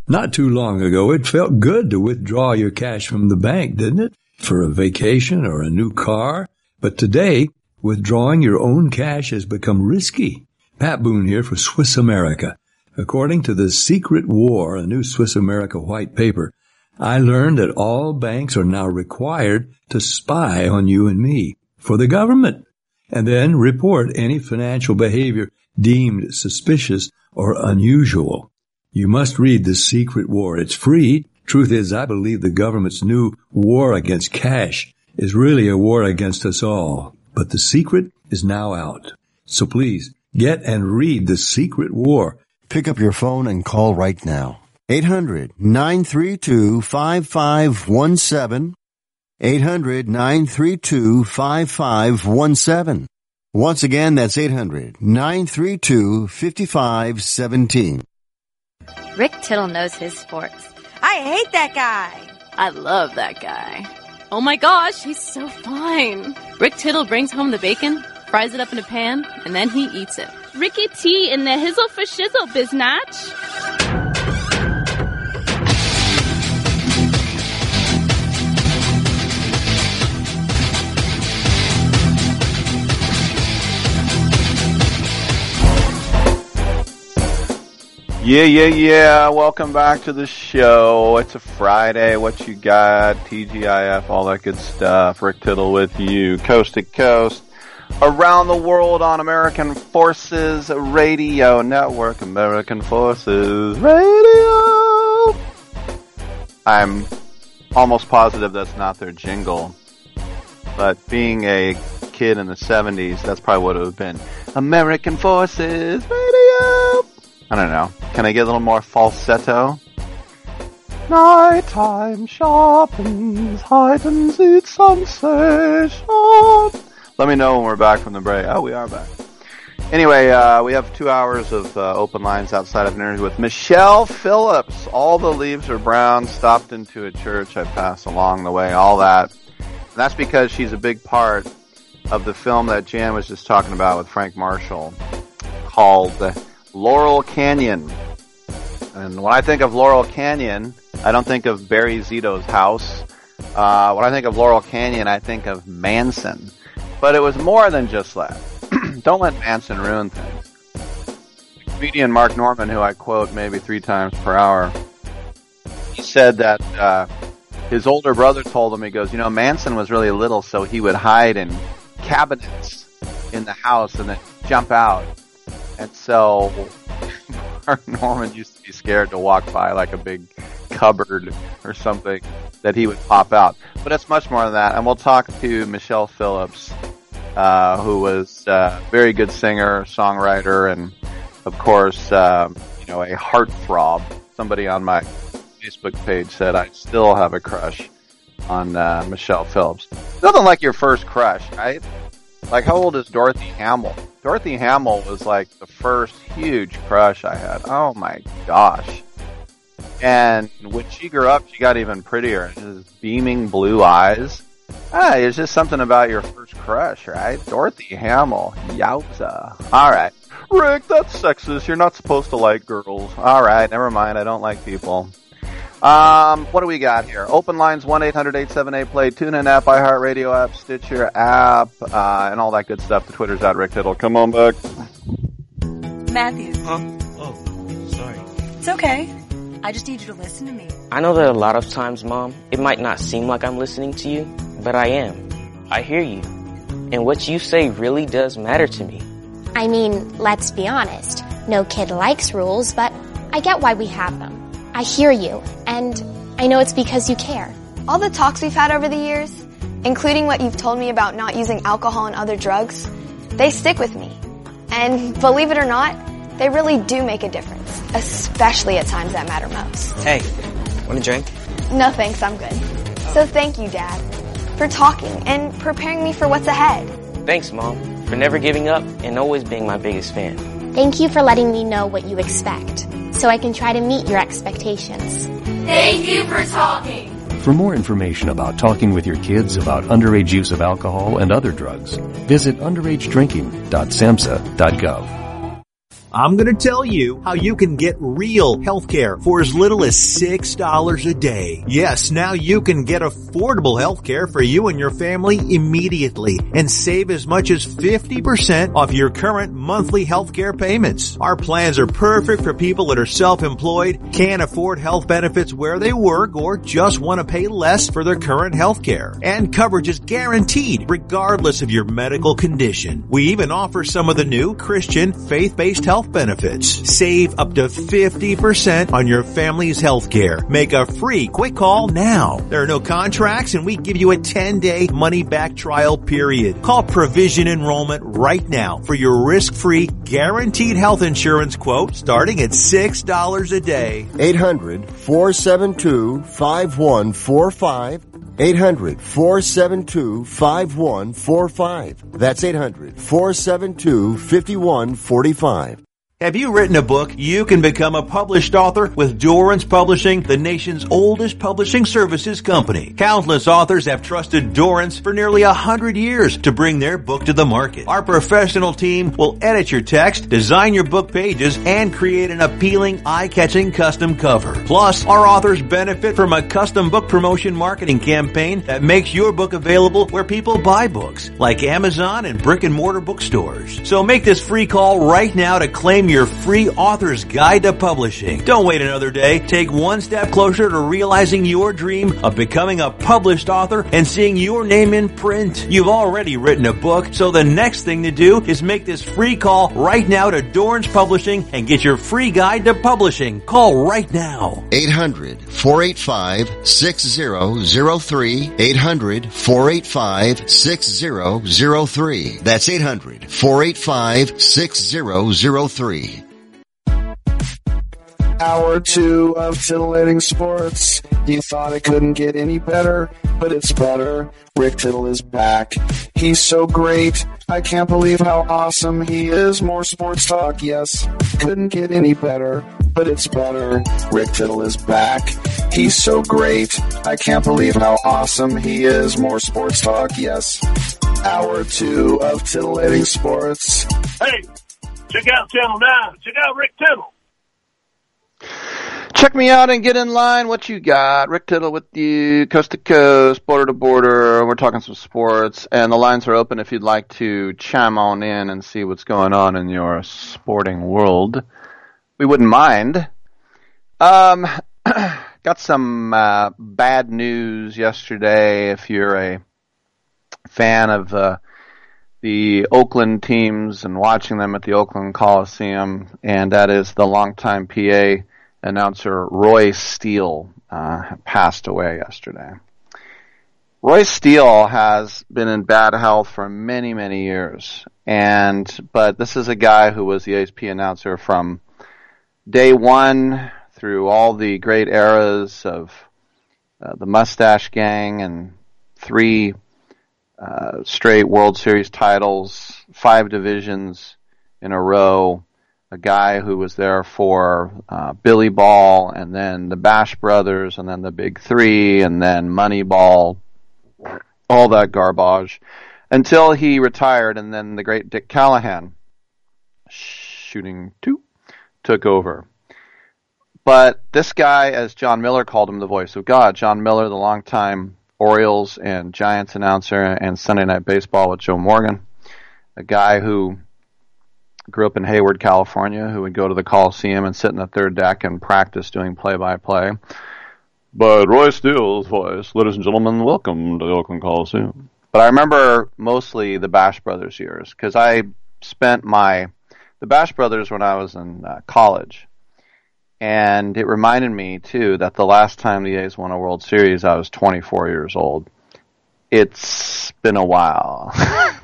Not too long ago, it felt good to withdraw your cash from the bank, didn't it? For a vacation or a new car. But today, withdrawing your own cash has become risky. Pat Boone here for Swiss America. According to The Secret War, a new Swiss America white paper, I learned that all banks are now required to spy on you and me for the government, and then report any financial behavior deemed suspicious or unusual. You must read The Secret War. It's free. Truth is, I believe the government's new war against cash is really a war against us all. But the secret is now out. So please, get and read The Secret War. Pick up your phone and call right now. 800-932-5517. 800-932-5517. Once again, that's 800-932-5517. Rick Tittle knows his sports. I hate that guy. I love that guy. Oh my gosh, he's so fine. Rick Tittle brings home the bacon, fries it up in a pan, and then he eats it. Ricky T in the hizzle for shizzle, biznatch. Yeah. Welcome back to the show. It's a Friday. What you got? TGIF, all that good stuff. Rick Tittle with you, coast to coast, around the world on American Forces Radio Network. American Forces Radio. I'm almost positive that's not their jingle, but being a kid in the 70s, that's probably what it would have been. American Forces Radio. I don't know. Can I get a little more falsetto? Nighttime sharpens, heightens its sensation. Let me know when we're back from the break. Oh, we are back. Anyway, we have 2 hours of open lines outside of an interview with Michelle Phillips. All the leaves are brown, stopped into a church I passed along the way, all that. And that's because she's a big part of the film that Jan was just talking about with Frank Marshall called Laurel Canyon. And when I think of Laurel Canyon, I don't think of Barry Zito's house. When I think of Laurel Canyon, I think of Manson. But it was more than just that. Don't let Manson ruin things. Comedian Mark Norman, who I quote maybe 3 times per hour, he said that his older brother told him, he goes, Manson was really little, so he would hide in cabinets in the house and then jump out. And so Mark Norman used to be scared to walk by like a big cupboard or something that he would pop out. But it's much more than that. And we'll talk to Michelle Phillips, who was a very good singer, songwriter, and of course, a heartthrob. Somebody on my Facebook page said I still have a crush on Michelle Phillips. Nothing like your first crush, right? Like, how old is Dorothy Hamill? Dorothy Hamill was like the first huge crush I had. Oh my gosh. And when she grew up, she got even prettier. Just beaming blue eyes. It's just something about your first crush, right? Dorothy Hamill. Yowza. Alright. Rick, that's sexist. You're not supposed to like girls. Alright, never mind. I don't like people. What do we got here? Open lines 1-800-878-PLAY, TuneIn app, iHeartRadio app, Stitcher app, and all that good stuff. The Twitter's at Rick Tittle. Come on back. Matthew. Huh? Oh, sorry. It's okay. I just need you to listen to me. I know that a lot of times, Mom, it might not seem like I'm listening to you, but I am. I hear you. And what you say really does matter to me. I mean, let's be honest. No kid likes rules, but I get why we have them. I hear you, and I know it's because you care. All the talks we've had over the years, including what you've told me about not using alcohol and other drugs, they stick with me. And believe it or not, they really do make a difference, especially at times that matter most. Hey, want a drink? No thanks, I'm good. So thank you, Dad, for talking and preparing me for what's ahead. Thanks, Mom, for never giving up and always being my biggest fan. Thank you for letting me know what you expect, so I can try to meet your expectations. Thank you for talking. For more information about talking with your kids about underage use of alcohol and other drugs, visit underagedrinking.samhsa.gov. I'm going to tell you how you can get real healthcare for as little as $6 a day. Yes, now you can get affordable healthcare for you and your family immediately and save as much as 50% off your current monthly healthcare payments. Our plans are perfect for people that are self-employed, can't afford health benefits where they work, or just want to pay less for their current healthcare. And coverage is guaranteed regardless of your medical condition. We even offer some of the new Christian faith-based health benefits. Save up to 50% on your family's healthcare. Make a free quick call now. There are no contracts and we give you a 10-day money-back trial period. Call Provision Enrollment right now for your risk-free guaranteed health insurance quote starting at $6 a day. 800-472-5145. 800-472-5145. That's 800-472-5145. Have you written a book? You can become a published author with Dorrance Publishing, the nation's oldest publishing services company. Countless authors have trusted Dorrance for nearly 100 years to bring their book to the market. Our professional team will edit your text, design your book pages, and create an appealing, eye-catching custom cover. Plus, our authors benefit from a custom book promotion marketing campaign that makes your book available where people buy books, like Amazon and brick-and-mortar bookstores. So make this free call right now to claim your free author's guide to publishing. Don't wait another day. Take one step closer to realizing your dream of becoming a published author and seeing your name in print. You've already written a book, so the next thing to do is make this free call right now to Dorrance Publishing and get your free guide to publishing. Call right now. 800-485-6003. 800-485-6003. That's 800-485-6003. Hour 2 of titillating sports. You thought it couldn't get any better, but it's better. Rick Tittle is back. He's so great. I can't believe how awesome he is. More sports talk, yes. Couldn't get any better, but it's better. Rick Tittle is back. He's so great. I can't believe how awesome he is. More sports talk, yes. Hour 2 of titillating sports. Hey, check out Channel 9. Check out Rick Tittle. Check me out and get in line. What you got? Rick Tittle with you, coast to coast, border to border. We're talking some sports, and the lines are open if you'd like to chime on in and see what's going on in your sporting world. We wouldn't mind. Got some bad news yesterday if you're a fan of the Oakland teams and watching them at the Oakland Coliseum, and that is the longtime PA announcer Roy Steele passed away yesterday. Roy Steele has been in bad health for many, many years, but this is a guy who was the ASP announcer from day one through all the great eras of the Mustache Gang and 3 straight World Series titles, 5 divisions in a row. A guy who was there for Billy Ball, and then the Bash Brothers, and then the Big 3, and then Moneyball, all that garbage, until he retired, and then the great Dick Callahan, shooting 2, took over. But this guy, as John Miller called him, the voice of God, John Miller, the longtime Orioles and Giants announcer and Sunday Night Baseball with Joe Morgan, a guy who grew up in Hayward, California, who would go to the Coliseum and sit in the third deck and practice doing play-by-play. But Roy Steele's voice, ladies and gentlemen, welcome to the Oakland Coliseum. But I remember mostly the Bash Brothers years, because I spent the Bash Brothers when I was in college. And it reminded me, too, that the last time the A's won a World Series, I was 24 years old. It's been a while.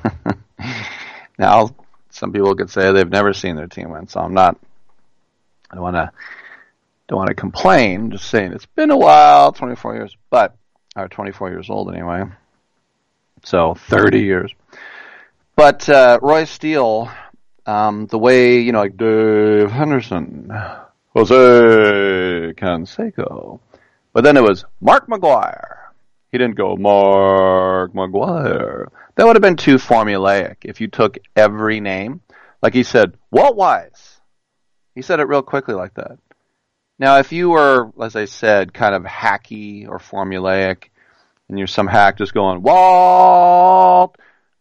Now, some people could say they've never seen their team win, so I don't want to complain. I'm just saying it's been a while, 24 years, or 24 years old anyway. So 30 years. But Roy Steele, the way, like Dave Henderson, Jose Canseco, but then it was Mark McGwire. He didn't go Mark McGwire. That would have been too formulaic if you took every name. Like he said, Walt Weiss, He said it real quickly like that. Now, if you were, as I said, kind of hacky or formulaic, and you're some hack just going, Walt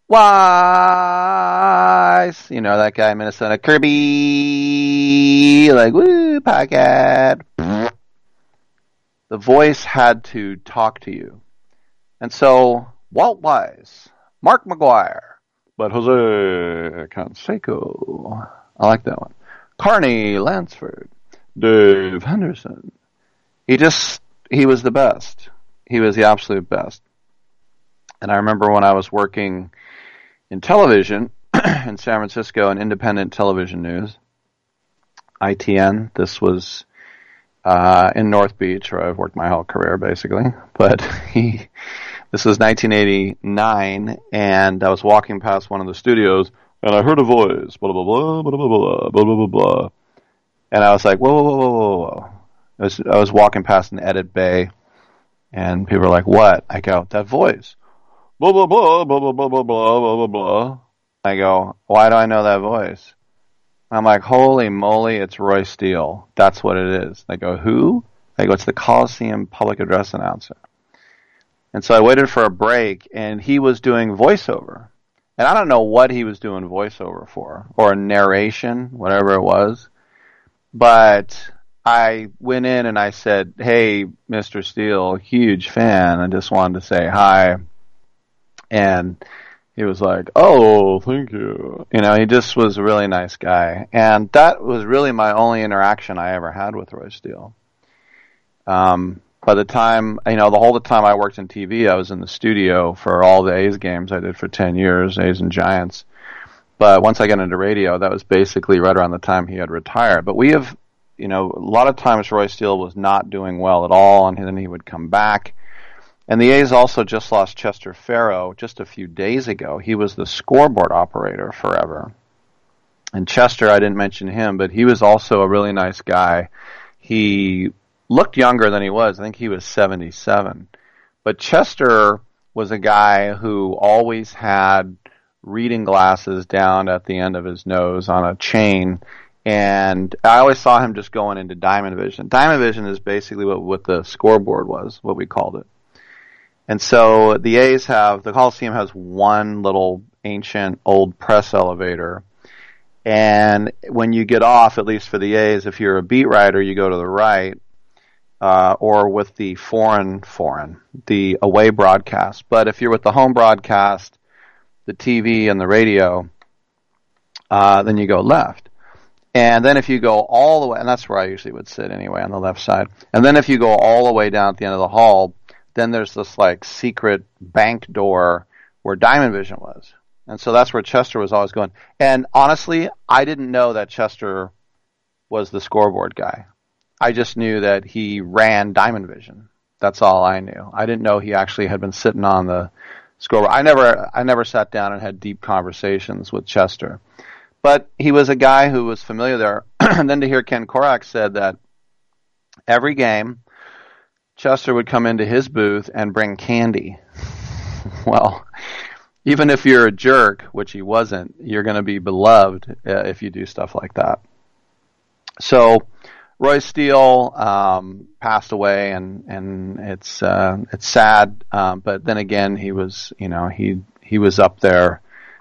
Weiss, you know, that guy in Minnesota, Kirby, like, woo, pocket. The voice had to talk to you. And so, Walt Weiss, Mark McGuire, but Jose Canseco, I like that one. Carney Lansford, Dave Henderson. He was the best. He was the absolute best. And I remember when I was working in television in San Francisco in independent television news, ITN, this was in North Beach, where I've worked my whole career basically. But this was 1989, and I was walking past one of the studios, and I heard a voice, blah, blah, blah, blah, blah, blah, blah, blah, blah. And I was like, whoa, whoa, whoa, whoa, whoa. I was walking past an edit bay, and people were like, what? I go, that voice. Blah, blah, blah, blah, blah, blah, blah, blah, blah, blah. I go, why do I know that voice? I'm like, holy moly, it's Roy Steele. That's what it is. They go, who? I go, it's the Coliseum public address announcer. And so I waited for a break, and he was doing voiceover. And I don't know what he was doing voiceover for, or narration, whatever it was. But I went in and I said, hey, Mr. Steele, huge fan. I just wanted to say hi. And he was like, oh, thank you. You know, he just was a really nice guy. And that was really my only interaction I ever had with Roy Steele. By the time, the whole time I worked in TV, I was in the studio for all the A's games I did for 10 years, A's and Giants. But once I got into radio, that was basically right around the time he had retired. But we have, a lot of times Roy Steele was not doing well at all, and then he would come back. And the A's also just lost Chester Farrow just a few days ago. He was the scoreboard operator forever. And Chester, I didn't mention him, but he was also a really nice guy. He looked younger than he was. I think he was 77. But Chester was a guy who always had reading glasses down at the end of his nose on a chain. And I always saw him just going into Diamond Vision. Diamond Vision is basically what the scoreboard was, what we called it. And so the A's the Coliseum has one little ancient old press elevator. And when you get off, at least for the A's, if you're a beat writer, you go to the right, or with the the away broadcast. But if you're with the home broadcast, the TV and the radio, then you go left. And then if you go all the way, and that's where I usually would sit anyway, on the left side. And then if you go all the way down at the end of the hall, then there's this like secret bank door where Diamond Vision was. And so that's where Chester was always going. And honestly, I didn't know that Chester was the scoreboard guy. I just knew that he ran Diamond Vision. That's all I knew. I didn't know he actually had been sitting on the scoreboard. I never sat down and had deep conversations with Chester. But he was a guy who was familiar there. And then to hear Ken Korak said that every game, Chester would come into his booth and bring candy. Well, even if you're a jerk, which he wasn't, you're going to be beloved if you do stuff like that. So Roy Steele passed away, and it's sad. But then again, he was he was up there.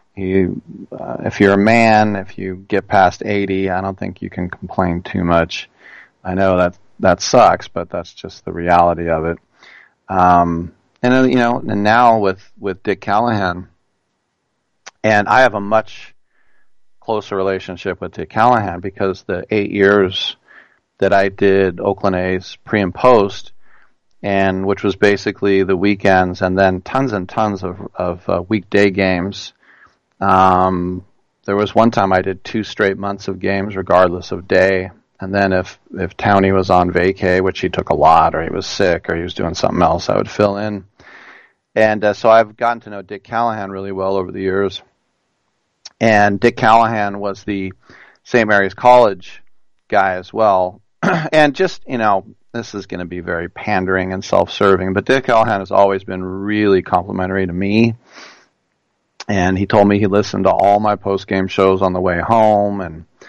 If you're a man, if you get past 80, I don't think you can complain too much. I know that sucks, but that's just the reality of it. And now with Dick Callahan, and I have a much closer relationship with Dick Callahan because the 8 years that I did Oakland A's pre and post, and which was basically the weekends and then tons and tons of weekday games. There was one time I did 2 straight months of games regardless of day. And then if Townie was on vacay, which he took a lot, or he was sick, or he was doing something else, I would fill in. And so I've gotten to know Dick Callahan really well over the years. And Dick Callahan was the St. Mary's College guy as well. And just, this is going to be very pandering and self-serving, but Dick Callahan has always been really complimentary to me. And he told me he listened to all my post-game shows on the way home, and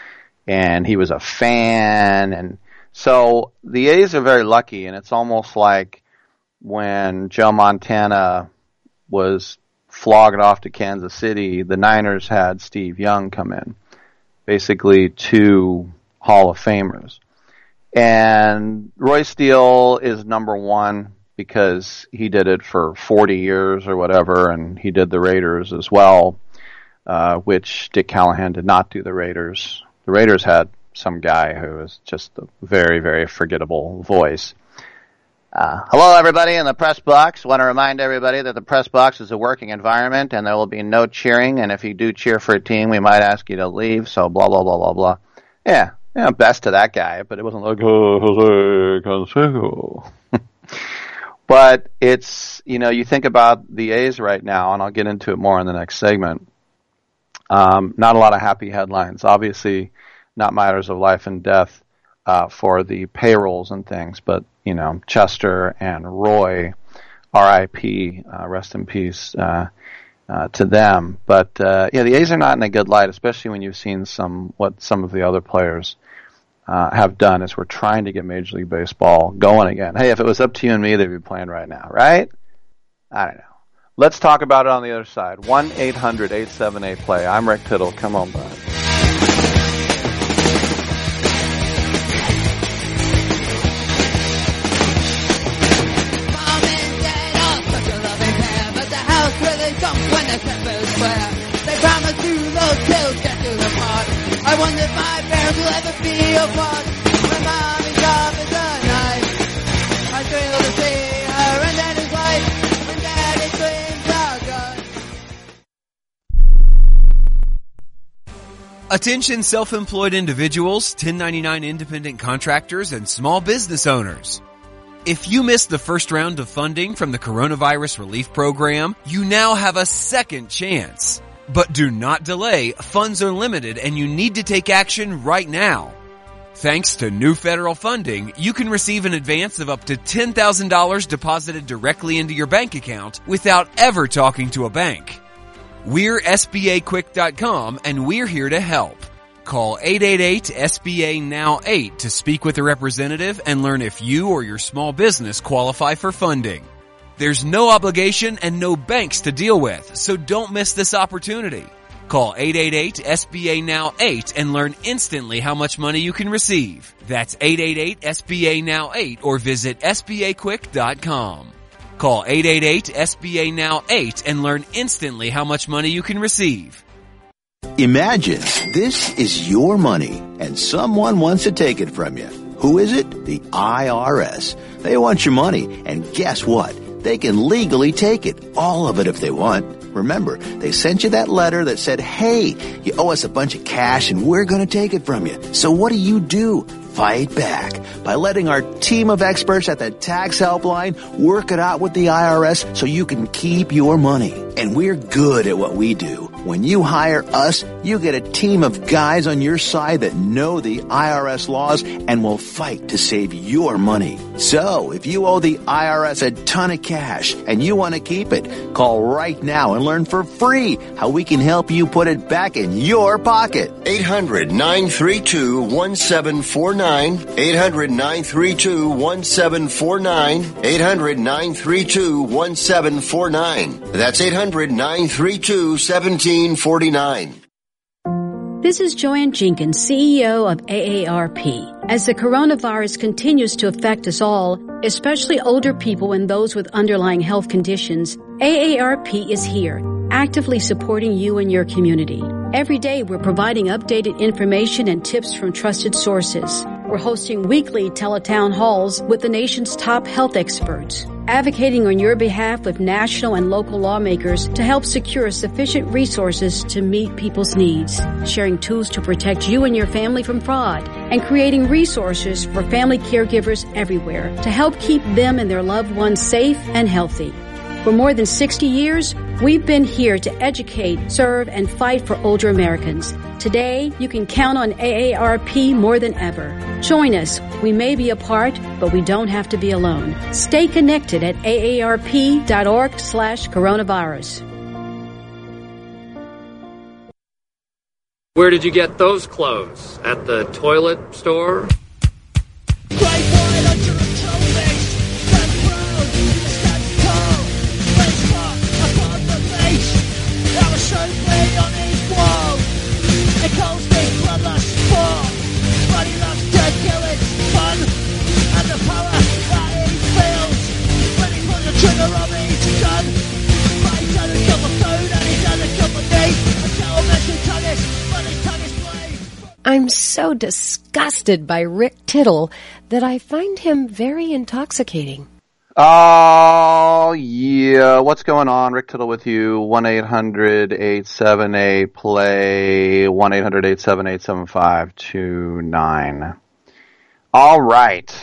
and he was a fan. And so the A's are very lucky, and it's almost like when Joe Montana was flogged off to Kansas City, the Niners had Steve Young come in. Basically 2 Hall of Famers. And Roy Steele is number 1 because he did it for 40 years or whatever, and he did the Raiders as well, which Dick Callahan did not do the Raiders. The Raiders had some guy who was just a very, very forgettable voice. Hello, everybody in the press box. Want to remind everybody that the press box is a working environment, and there will be no cheering. And if you do cheer for a team, we might ask you to leave. So blah blah blah blah blah. Yeah, best to that guy, but it wasn't like Jose Canseco. But it's, you think about the A's right now, and I'll get into it more in the next segment. Not a lot of happy headlines. Obviously, not matters of life and death for the payrolls and things, but Chester and Roy, R.I.P., rest in peace to them. But the A's are not in a good light, especially when you've seen what some of the other players have done as we're trying to get Major League Baseball going again. Hey, if it was up to you and me, they'd be playing right now, right? I don't know. Let's talk about it on the other side. 1-800-878-PLAY. I'm Rick Tittle. Come on, bud. They promise to those pills get to the part. I wonder if my parents will ever be apart. When mommy sharpens a knife, I thrill to see her and daddy's wife. When daddy screams our gun. Attention self-employed individuals, 1099 independent contractors, and small business owners. If you missed the first round of funding from the Coronavirus Relief Program, you now have a second chance. But do not delay. Funds are limited and you need to take action right now. Thanks to new federal funding, you can receive an advance of up to $10,000 deposited directly into your bank account without ever talking to a bank. We're SBAquick.com and we're here to help. Call 888-SBA-NOW-8 to speak with a representative and learn if you or your small business qualify for funding. There's no obligation and no banks to deal with, so don't miss this opportunity. Call 888-SBA-NOW-8 and learn instantly how much money you can receive. That's 888-SBA-NOW-8 or visit SBAquick.com. Call 888-SBA-NOW-8 and learn instantly how much money you can receive. Imagine this is your money and someone wants to take it from you. Who is it? The IRS. They want your money, and guess what? They can legally take it, all of it if they want. Remember, they sent you that letter that said, hey, you owe us a bunch of cash and we're going to take it from you. So what do? Fight back by letting our team of experts at the Tax Helpline work it out with the IRS so you can keep your money. And we're good at what we do. When you hire us, you get a team of guys on your side that know the IRS laws and will fight to save your money. So, if you owe the IRS a ton of cash and you want to keep it, call right now and learn for free how we can help you put it back in your pocket. 800-932-1749. 800-932-1749. 800-932-1749. That's 800-932-1749. This is Joanne Jenkins, CEO of AARP. As the coronavirus continues to affect us all, especially older people and those with underlying health conditions, AARP is here, actively supporting you and your community. Every day we're providing updated information and tips from trusted sources. We're hosting weekly teletown halls with the nation's top health experts, advocating on your behalf with national and local lawmakers to help secure sufficient resources to meet people's needs, sharing tools to protect you and your family from fraud, and creating resources for family caregivers everywhere to help keep them and their loved ones safe and healthy. For more than 60 years, we've been here to educate, serve, and fight for older Americans. Today, you can count on AARP more than ever. Join us. We may be apart, but we don't have to be alone. Stay connected at aarp.org/coronavirus. Where did you get those clothes? At the toilet store? I'm so disgusted by Rick Tittle that I find him very intoxicating. Oh, yeah. What's going on? Rick Tittle with you. 1-800-878-PLAY. 1-800-878-7529. All right.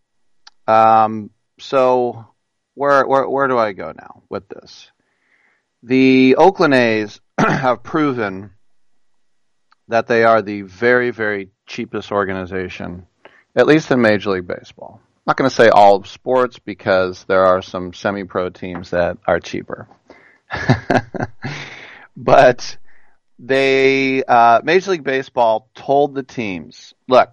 So where do I go now with this? The Oakland A's have proven that they are the very, very cheapest organization, at least in Major League Baseball. I'm not going to say all of sports because there are some semi-pro teams that are cheaper. But Major League Baseball told the teams, look,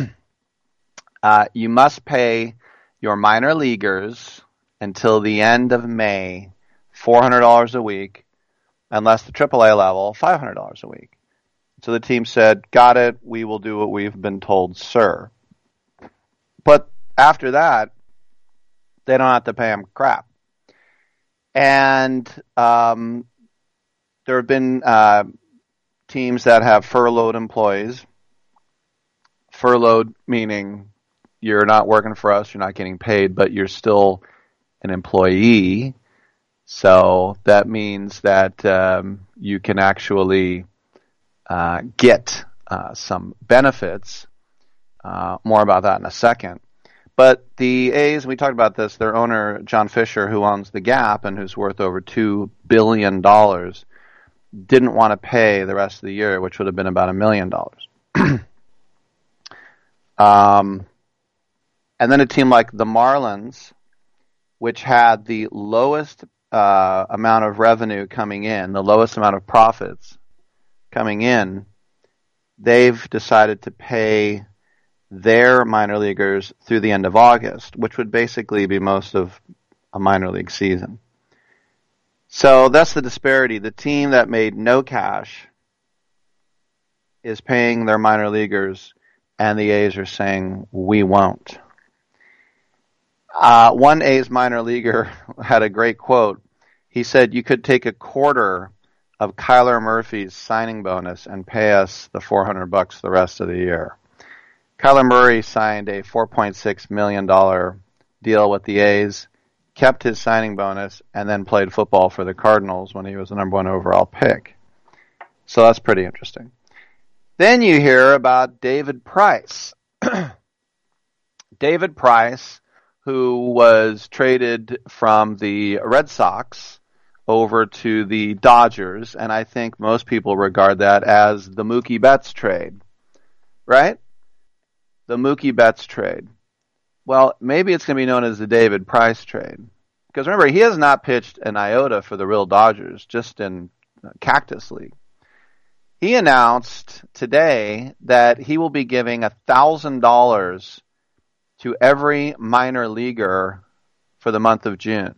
you must pay your minor leaguers until the end of May $400 a week, unless the AAA level, $500 a week. So the team said, got it, we will do what we've been told, sir. But after that, they don't have to pay them crap. And there have been teams that have furloughed employees. Furloughed meaning you're not working for us, you're not getting paid, but you're still an employee. So that means that you can actually get some benefits. More about that in a second. But the A's, we talked about this, their owner, John Fisher, who owns the Gap and who's worth over $2 billion, didn't want to pay the rest of the year, which would have been about $1 million. And then a team like the Marlins, which had the lowest amount of revenue coming in, the lowest amount of profits coming in, they've decided to pay their minor leaguers through the end of August, which would basically be most of a minor league season. So that's the disparity. The team that made no cash is paying their minor leaguers, and the A's are saying, we won't. One A's minor leaguer had a great quote. He said, you could take a quarter of Kyler Murphy's signing bonus and pay us the $400 the rest of the year. Kyler Murray signed a $4.6 million deal with the A's, kept his signing bonus, and then played football for the Cardinals when he was the number 1 overall pick. So that's pretty interesting. Then you hear about David Price. David Price, who was traded from the Red Sox over to the Dodgers, and I think most people regard that as the Mookie Betts trade, right? The Mookie Betts trade. Well, maybe it's going to be known as the David Price trade. Because remember, he has not pitched an iota for the real Dodgers, just in Cactus League. He announced today that he will be giving $1,000 to every minor leaguer for the month of June.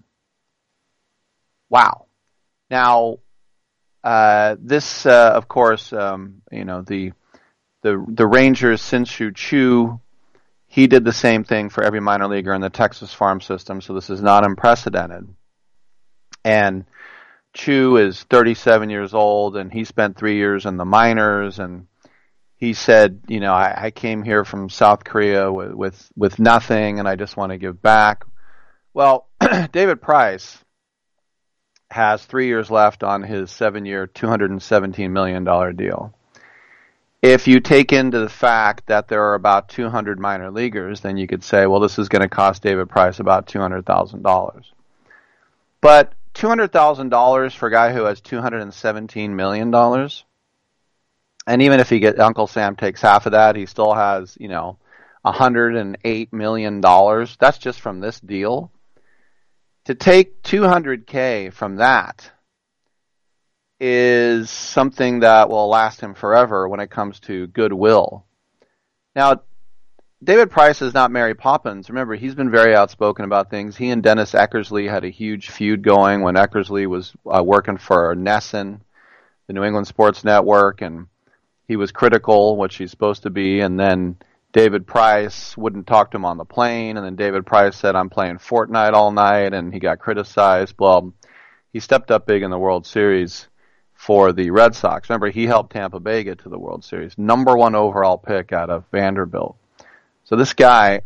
Wow. Now, this, of course, the Rangers' Shin-Soo Choo, he did the same thing for every minor leaguer in the Texas farm system, so this is not unprecedented. And Choo is 37 years old, and he spent 3 years in the minors, and he said, I came here from South Korea with nothing, and I just want to give back. Well, David Price has 3 years left on his 7-year, $217 million deal. If you take into the fact that there are about 200 minor leaguers, then you could say, well, this is going to cost David Price about $200,000. But $200,000 for a guy who has $217 million, and even if Uncle Sam takes half of that, he still has, $108 million. That's just from this deal. To take $200K from that is something that will last him forever when it comes to goodwill. Now, David Price is not Mary Poppins. Remember, he's been very outspoken about things. He and Dennis Eckersley had a huge feud going when Eckersley was working for NESN, the New England Sports Network, and he was critical, which he's supposed to be, and then David Price wouldn't talk to him on the plane, and then David Price said, I'm playing Fortnite all night, and he got criticized. Well, he stepped up big in the World Series for the Red Sox. Remember, he helped Tampa Bay get to the World Series. Number 1 overall pick out of Vanderbilt. So this guy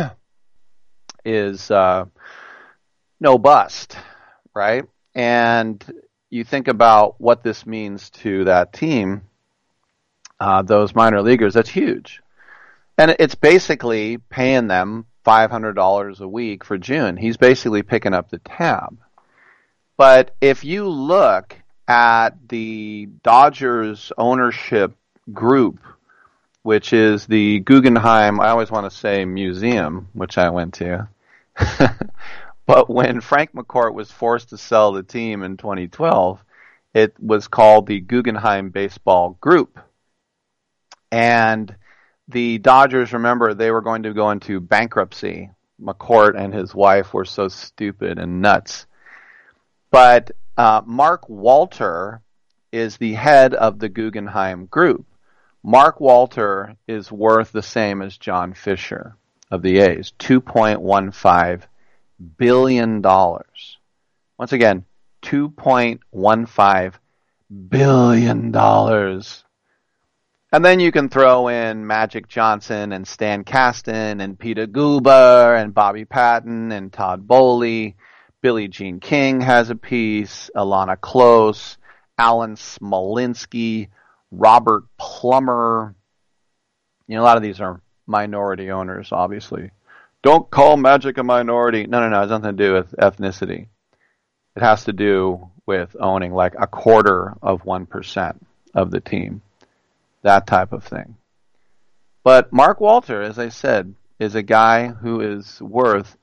is no bust, right? And you think about what this means to that team, those minor leaguers, that's huge. And it's basically paying them $500 a week for June. He's basically picking up the tab. But if you look at the Dodgers ownership group, which is the Guggenheim, I always want to say museum, which I went to. But when Frank McCourt was forced to sell the team in 2012, it was called the Guggenheim Baseball Group. And the Dodgers, remember, they were going to go into bankruptcy. McCourt and his wife were so stupid and nuts. But Mark Walter is the head of the Guggenheim Group. Mark Walter is worth the same as John Fisher of the A's, $2.15 billion. Once again, $2.15 billion. And then you can throw in Magic Johnson and Stan Kasten and Peter Guber and Bobby Patton and Todd Boehly. Billie Jean King has a piece, Alana Close, Alan Smolinski, Robert Plummer. You know, a lot of these are minority owners, obviously. Don't call Magic a minority. No, it has nothing to do with ethnicity. It has to do with owning like 0.25% of the team. That type of thing. But Mark Walter, as I said, is a guy who is worth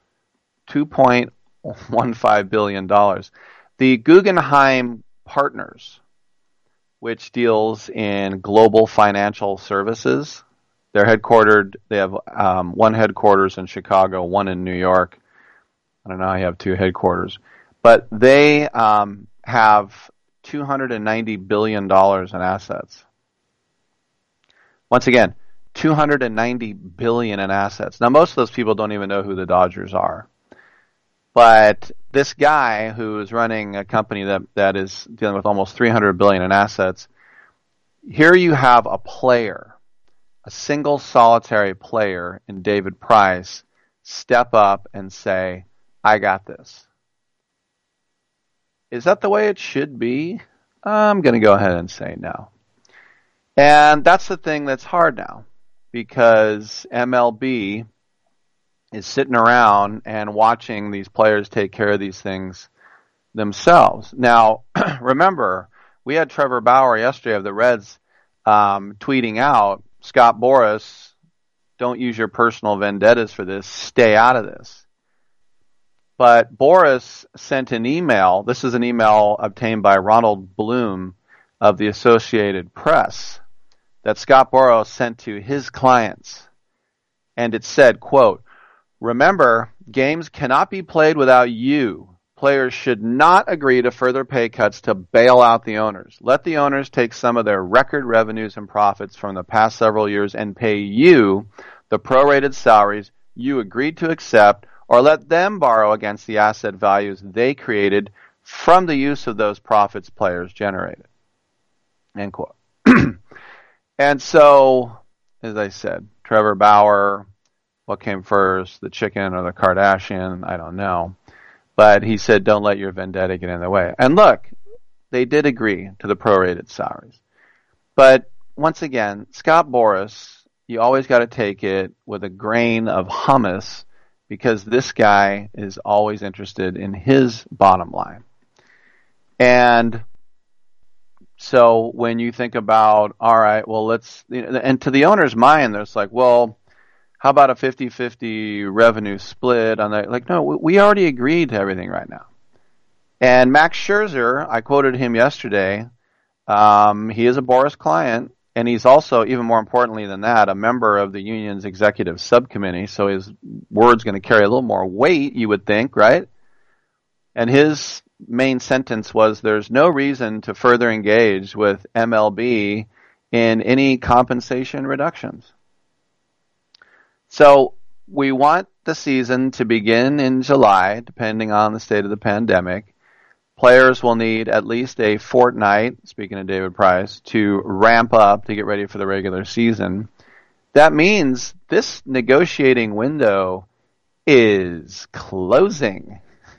$2.15 billion. The Guggenheim Partners, which deals in global financial services. They're headquartered, they have one headquarters in Chicago, one in New York. I don't know how you have 2 headquarters. But they have $290 billion in assets. Once again, $290 billion in assets. Now, most of those people don't even know who the Dodgers are. But this guy who is running a company that is dealing with almost $300 billion in assets, here you have a player, a single solitary player in David Price, step up and say, I got this. Is that the way it should be? I'm going to go ahead and say no. And that's the thing that's hard now, because MLB is sitting around and watching these players take care of these things themselves. Now, remember, we had Trevor Bauer yesterday of the Reds tweeting out, Scott Boras, don't use your personal vendettas for this, stay out of this. But Boras sent an email, this is an email obtained by Ronald Bloom of the Associated Press, that Scott Boras sent to his clients. And it said, quote, remember, games cannot be played without you. Players should not agree to further pay cuts to bail out the owners. Let the owners take some of their record revenues and profits from the past several years and pay you the prorated salaries you agreed to accept, or let them borrow against the asset values they created from the use of those profits players generated. End quote. And so, as I said, Trevor Bauer, what came first, the chicken or the Kardashian? I don't know. But he said, don't let your vendetta get in the way. And look, they did agree to the prorated salaries. But once again, Scott Boras, you always got to take it with a grain of hummus, because this guy is always interested in his bottom line. And so when you think about, all right, well, let's, and to the owner's mind, there's like, well, how about a 50-50 revenue split on that? Like, no, we already agreed to everything right now. And Max Scherzer, I quoted him yesterday, He is a Boris client, and he's also, even more importantly than that, a member of the union's executive subcommittee, so his word's going to carry a little more weight, you would think, right? And his main sentence was, there's no reason to further engage with MLB in any compensation reductions. So we want the season to begin in July, depending on the state of the pandemic. Players will need at least a fortnight, speaking of David Price, to ramp up to get ready for the regular season. That means this negotiating window is closing.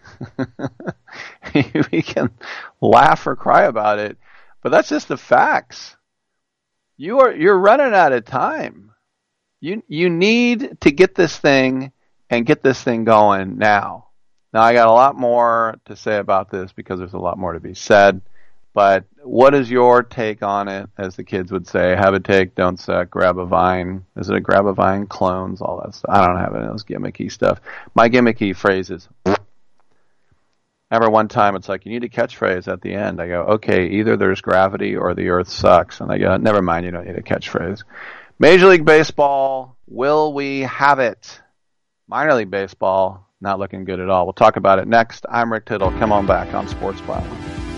We can laugh or cry about it, but that's just the facts. You're running out of time. You need to get this thing and get this thing going now. Now, I got a lot more to say about this because there's a lot more to be said, but what is your take on it, as the kids would say? Have a take, don't suck, grab a vine. Is it a grab a vine? Clones, all that stuff. I don't have any of those gimmicky stuff. My gimmicky phrase is, I remember one time it's like, you need a catchphrase at the end. I go, okay, either there's gravity or the earth sucks. And I go, never mind, you don't need a catchphrase. Major League Baseball, will we have it? Minor League Baseball, not looking good at all. We'll talk about it next. I'm Rick Tittle. Come on back on Sports Byline.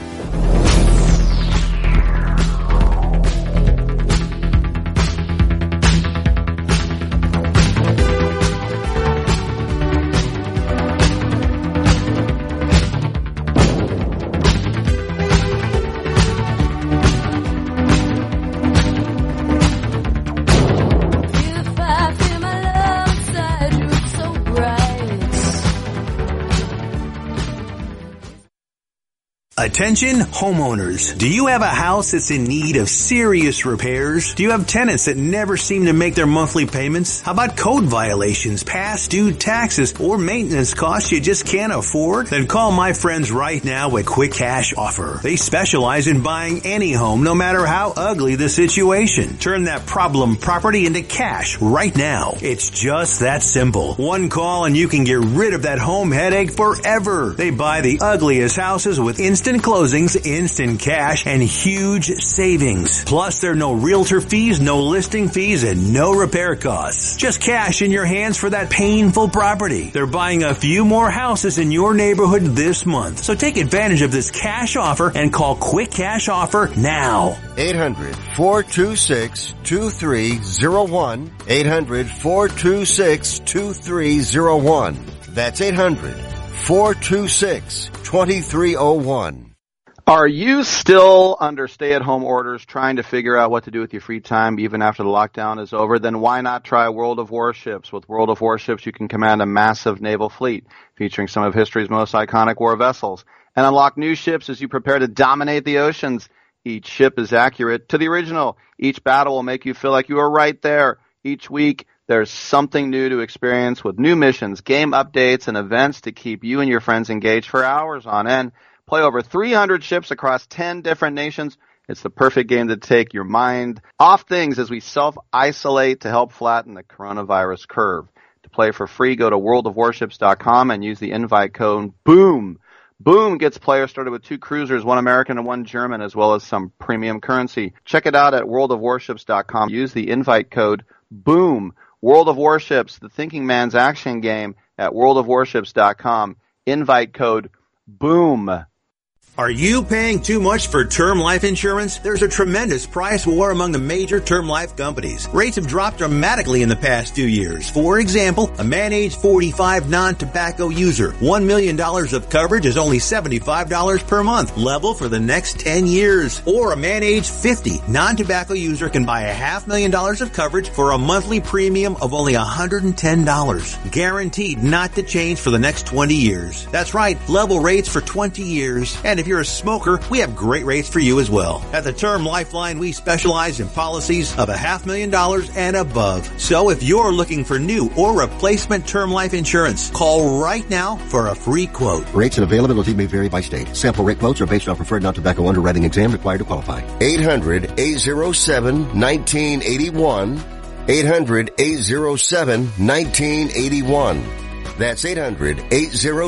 Attention homeowners. Do you have a house that's in need of serious repairs? Do you have tenants that never seem to make their monthly payments? How about code violations, past due taxes, or maintenance costs you just can't afford? Then call my friends right now at Quick Cash Offer. They specialize in buying any home, no matter how ugly the situation. Turn that problem property into cash right now. It's just that simple. One call and you can get rid of that home headache forever. They buy the ugliest houses with instant closings, instant cash, and huge savings. Plus, there are no realtor fees, no listing fees, and no repair costs. Just cash in your hands for that painful property. They're buying a few more houses in your neighborhood this month. So take advantage of this cash offer and call Quick Cash Offer now. 800-426-2301. 800-426-2301. That's 800-426-2301. Are you still under stay-at-home orders trying to figure out what to do with your free time even after the lockdown is over? Then why not try World of Warships? With World of Warships, you can command a massive naval fleet featuring some of history's most iconic war vessels and unlock new ships as you prepare to dominate the oceans. Each ship is accurate to the original. Each battle will make you feel like you are right there. Each week, there's something new to experience with new missions, game updates, and events to keep you and your friends engaged for hours on end. Play over 300 ships across 10 different nations. It's the perfect game to take your mind off things as we self-isolate to help flatten the coronavirus curve. To play for free, go to worldofwarships.com and use the invite code BOOM. BOOM gets players started with 2 cruisers, 1 American and 1 German, as well as some premium currency. Check it out at worldofwarships.com. Use the invite code BOOM. World of Warships, the thinking man's action game, at worldofwarships.com. Invite code BOOM. Are you paying too much for term life insurance? There's a tremendous price war among the major term life companies. Rates have dropped dramatically in the past 2 years. For example, a man age 45 non-tobacco user, $1 million of coverage is only $75 per month, level for the next 10 years. Or a man age 50 non-tobacco user can buy $500,000 of coverage for a monthly premium of only $110, guaranteed not to change for the next 20 years. That's right, level rates for 20 years. And if you're a smoker, we have great rates for you as well. At the Term Lifeline, we specialize in policies of $500,000 and above. So if you're looking for new or replacement term life insurance, call right now for a free quote. Rates and availability may vary by state. Sample rate quotes are based on preferred non-tobacco underwriting exam required to qualify. 800-807-1981. 800-807-1981. That's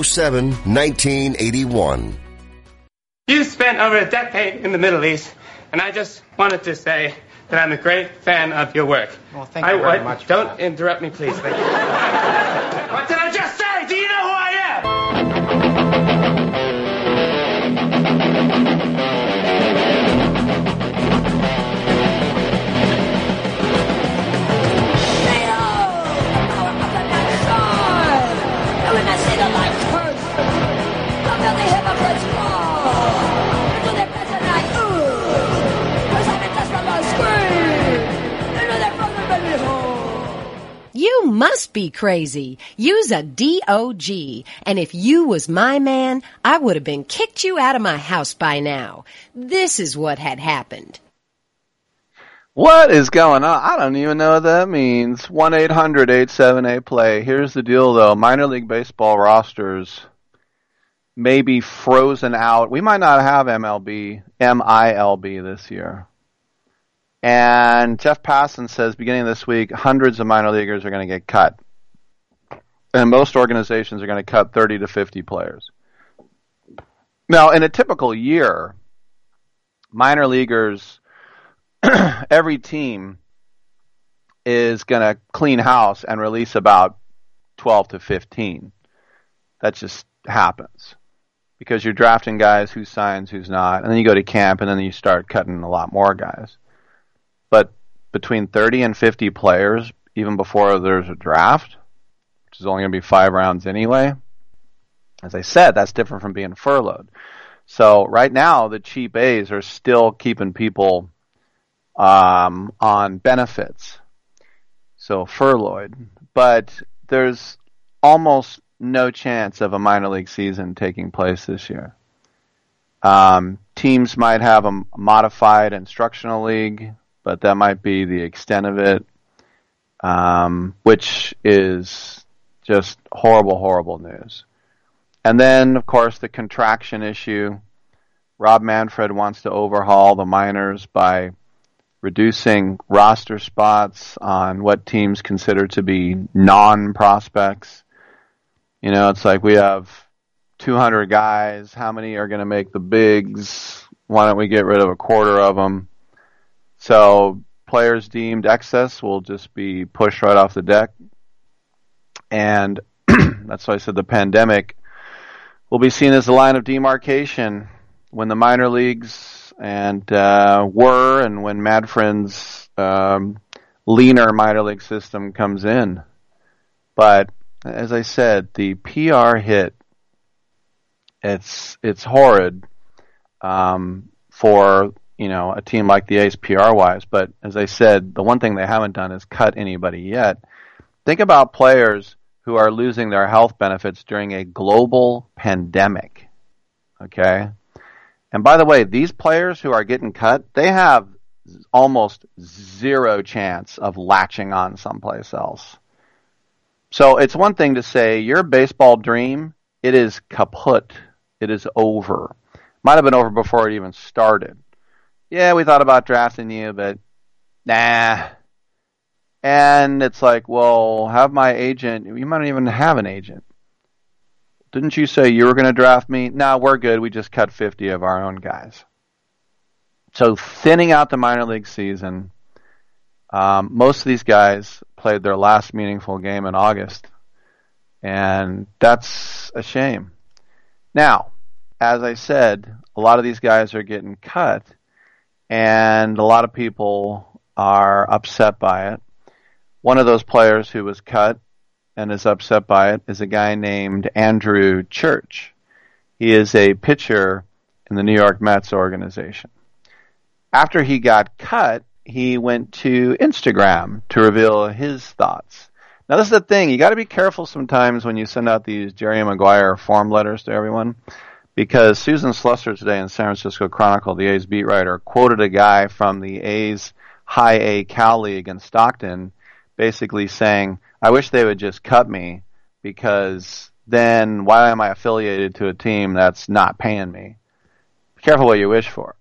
800-807-1981. You spent over a decade in the Middle East, And I just wanted to say that I'm a great fan of your work. Well, thank you very much. Don't interrupt me, please. Thank you. What did I just say? Do you know who I You must be crazy. You's a DOG. And if you was my man, I would have been kicked you out of my house by now. This is what had happened. What is going on? I don't even know what that means. 1-800-878-PLAY. Here's the deal, though. Minor League Baseball rosters may be frozen out. We might not have MILB this year. And Jeff Passan says beginning of this week, hundreds of minor leaguers are going to get cut. And most organizations are going to cut 30 to 50 players. Now, in a typical year, minor leaguers, every team is going to clean house and release about 12 to 15. That just happens. Because you're drafting guys who signs, who's not. And then you go to camp and then you start cutting a lot more guys. But between 30 and 50 players, even before there's a draft, which is only going to be 5 rounds anyway, as I said, that's different from being furloughed. So right now, the cheap A's are still keeping people on benefits, so furloughed. But there's almost no chance of a minor league season taking place this year. Teams might have a modified instructional league, but that might be the extent of it, which is just horrible, horrible news. And then, of course, the contraction issue. Rob Manfred wants to overhaul the minors by reducing roster spots on what teams consider to be non-prospects. You know, it's like we have 200 guys. How many are going to make the bigs? Why don't we get rid of a quarter of them? So players deemed excess will just be pushed right off the deck. And that's why I said the pandemic will be seen as the line of demarcation when the minor leagues and when Manfred's leaner minor league system comes in. But as I said, the PR hit, it's horrid for a team like the A's PR-wise. But as I said, the one thing they haven't done is cut anybody yet. Think about players who are losing their health benefits during a global pandemic. Okay? And by the way, these players who are getting cut, they have almost zero chance of latching on someplace else. So it's one thing to say, your baseball dream, it is kaput. It is over. Might have been over before it even started. Yeah, we thought about drafting you, but nah. And it's like, well, have my agent. You might not even have an agent. Didn't you say you were going to draft me? No, we're good. We just cut 50 of our own guys. So thinning out the minor league season. Most of these guys played their last meaningful game in August. And that's a shame. Now, as I said, a lot of these guys are getting cut. And a lot of people are upset by it. One of those players who was cut and is upset by it is a guy named Andrew Church. He is a pitcher in the New York Mets organization. After he got cut, he went to Instagram to reveal his thoughts. Now, this is the thing. You got to be careful sometimes when you send out these Jerry Maguire form letters to everyone. Because Susan Slusser today in San Francisco Chronicle, the A's beat writer, quoted a guy from the A's High A Cal League in Stockton basically saying, I wish they would just cut me because then why am I affiliated to a team that's not paying me? Be careful what you wish for.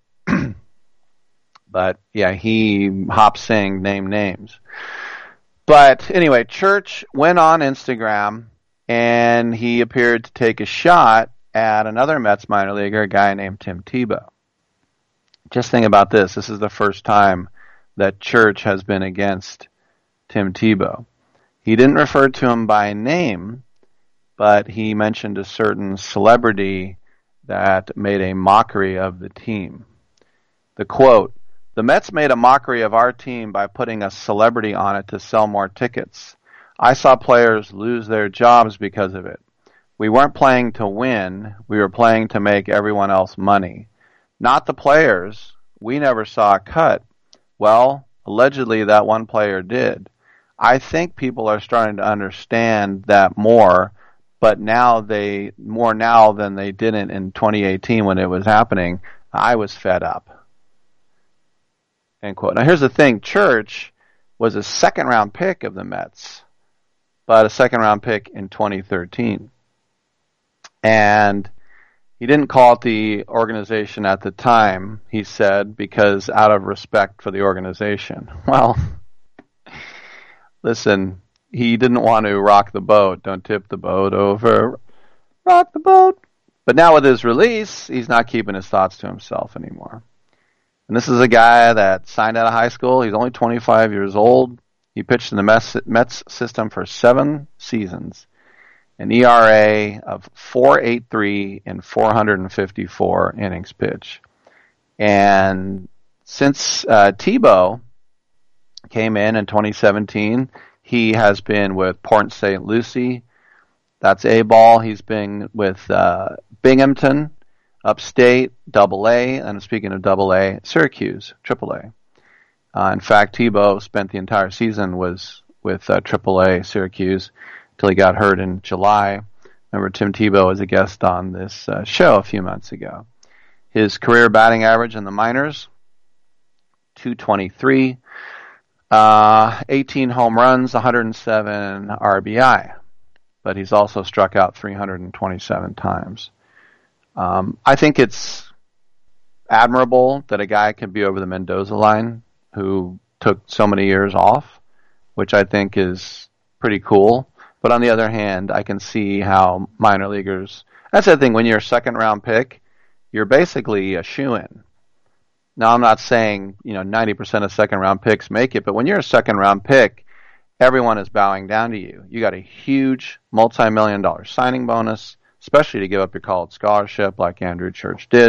But, yeah, he hop-sing named names. But, anyway, Church went on Instagram and he appeared to take a shot at another Mets minor leaguer, a guy named Tim Tebow. Just think about this. This is the first time that Church has been against Tim Tebow. He didn't refer to him by name, but he mentioned a certain celebrity that made a mockery of the team. The quote, "The Mets made a mockery of our team by putting a celebrity on it to sell more tickets. I saw players lose their jobs because of it. We weren't playing to win. We were playing to make everyone else money. Not the players. We never saw a cut. Well, allegedly that one player did. I think people are starting to understand that more, but more now than they didn't in 2018 when it was happening. I was fed up." End quote. Now here's the thing. Church was a second-round pick of the Mets, but a second-round pick in 2013. And he didn't call it the organization at the time, he said, because out of respect for the organization. Well, listen, he didn't want to rock the boat. Don't tip the boat over. Rock the boat. But now with his release, he's not keeping his thoughts to himself anymore. And this is a guy that signed out of high school. He's only 25 years old. He pitched in the Mets system for 7 seasons. An ERA of 4.83 in 454 innings pitched. And since Tebow came in 2017, he has been with Port St. Lucie. That's A-ball. He's been with Binghamton, Upstate, AA, and speaking of AA, Syracuse, AAA. In fact, Tebow spent the entire season was with AAA Syracuse until he got hurt in July. Remember, Tim Tebow was a guest on this show a few months ago. His career batting average in the minors, .223, 18 home runs, 107 RBI. But he's also struck out 327 times. I think it's admirable that a guy can be over the Mendoza line who took so many years off, which I think is pretty cool. But on the other hand, I can see how minor leaguers, that's the thing, when you're a second-round pick, you're basically a shoo-in. Now, I'm not saying 90% of second-round picks make it, but when you're a second-round pick, everyone is bowing down to you. You got a huge multi-million-dollar signing bonus, especially to give up your college scholarship like Andrew Church did.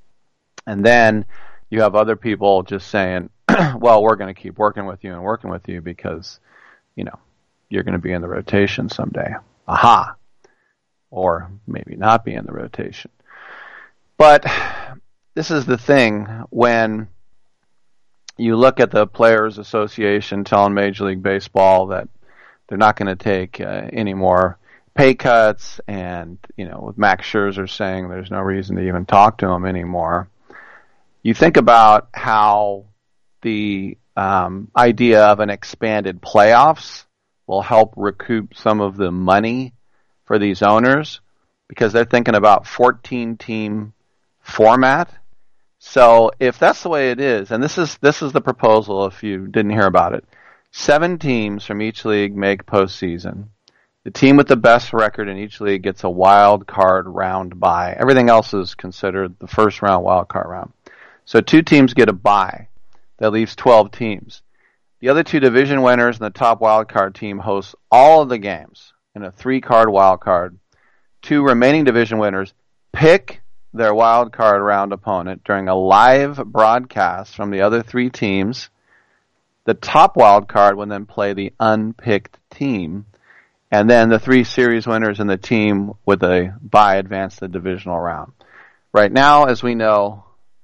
And then you have other people just saying, well, we're going to keep working with you because, you're going to be in the rotation someday. Aha. Or maybe not be in the rotation. But this is the thing. When you look at the Players Association telling Major League Baseball that they're not going to take any more pay cuts, and, with Max Scherzer saying there's no reason to even talk to him anymore, you think about how the idea of an expanded playoffs will help recoup some of the money for these owners, because they're thinking about 14-team format. So if that's the way it is, and this is the proposal if you didn't hear about it, 7 teams from each league make postseason. The team with the best record in each league gets a wild card round bye. Everything else is considered the first round wild card round. So 2 teams get a bye. That leaves 12 teams. The other 2 division winners and the top wild card team hosts all of the games in a 3-card wild card. 2 remaining division winners pick their wild card round opponent during a live broadcast from the other 3 teams. The top wild card will then play the unpicked team, and then the 3 series winners and the team with a bye advance to the divisional round. Right now, as we know,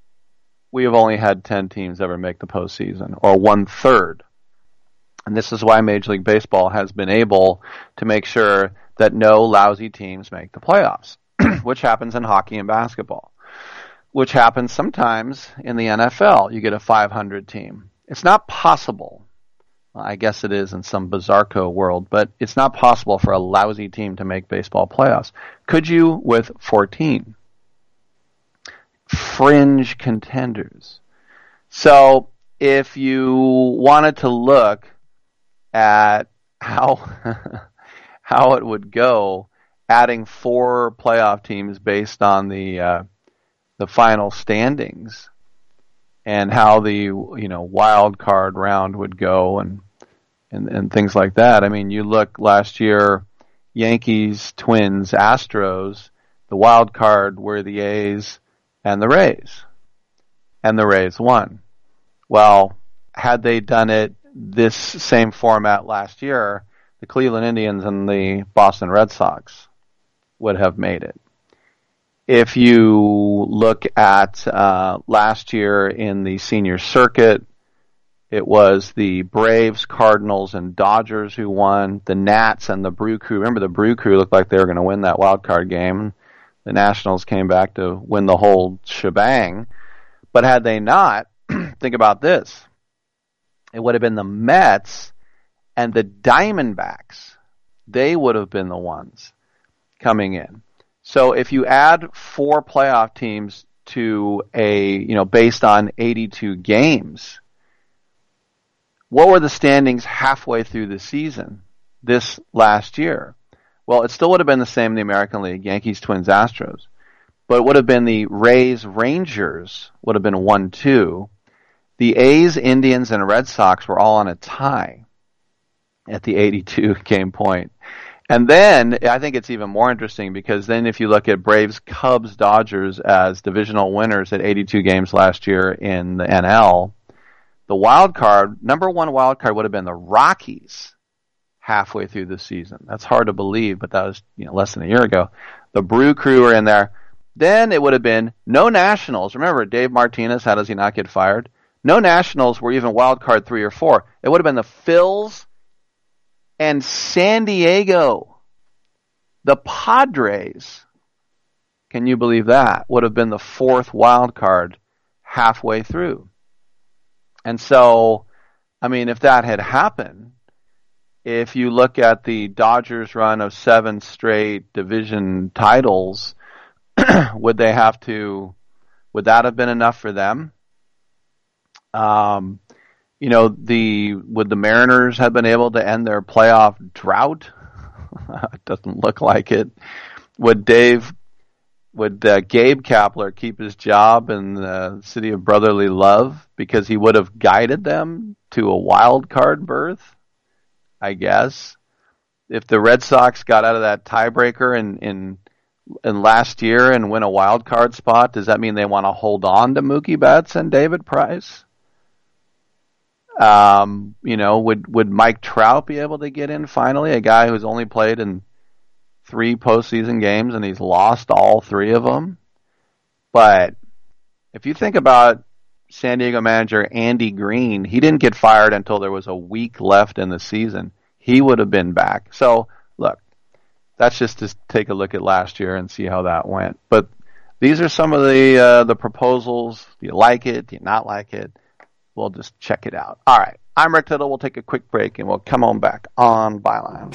we have only had 10 teams ever make the postseason, or 1/3. And this is why Major League Baseball has been able to make sure that no lousy teams make the playoffs, which happens in hockey and basketball, which happens sometimes in the NFL. You get a 500 team. It's not possible. Well, I guess it is in some bizarro world, but it's not possible for a lousy team to make baseball playoffs. Could you with 14? Fringe contenders. So if you wanted to look at how it would go, adding 4 playoff teams based on the final standings, and how the wild card round would go and things like that. I mean, you look last year, Yankees, Twins, Astros, the wild card were the A's and the Rays. And the Rays won. Well, had they done it this same format last year, the Cleveland Indians and the Boston Red Sox would have made it. If you look at last year in the senior circuit, it was the Braves, Cardinals, and Dodgers who won. The Nats and the Brew Crew. Remember, the Brew Crew looked like they were going to win that wild card game. The Nationals came back to win the whole shebang. But had they not, think about this. It would have been the Mets and the Diamondbacks. They would have been the ones coming in. So if you add 4 playoff teams to based on 82 games, what were the standings halfway through the season this last year? Well, it still would have been the same in the American League, Yankees, Twins, Astros. But it would have been the Rays, Rangers would have been 1-2. The A's, Indians, and Red Sox were all on a tie at the 82 game point. And then I think it's even more interesting because then if you look at Braves, Cubs, Dodgers as divisional winners at 82 games last year in the NL, the wild card, number 1 wild card would have been the Rockies halfway through the season. That's hard to believe, but that was less than a year ago. The Brew Crew were in there. Then it would have been no Nationals. Remember, Dave Martinez, how does he not get fired? No Nationals were even wild card 3 or 4. It would have been the Phils and San Diego. The Padres, can you believe that, would have been the 4th wild card halfway through. And so, I mean, if that had happened, if you look at the Dodgers' run of 7 straight division titles, would that have been enough for them? Would the Mariners have been able to end their playoff drought? It doesn't look like it. Would Gabe Kapler keep his job in the city of brotherly love because he would have guided them to a wild card berth? I guess. If the Red Sox got out of that tiebreaker in last year and win a wild card spot, does that mean they want to hold on to Mookie Betts and David Price? Would Mike Trout be able to get in finally? A guy who's only played in 3 postseason games and he's lost all 3 of them. But if you think about San Diego manager Andy Green, he didn't get fired until there was a week left in the season. He would have been back. So, look, that's just to take a look at last year and see how that went. But these are some of the proposals. Do you like it? Do you not like it? We'll just check it out. All right. I'm Rick Tittle. We'll take a quick break and we'll come on back on Byline.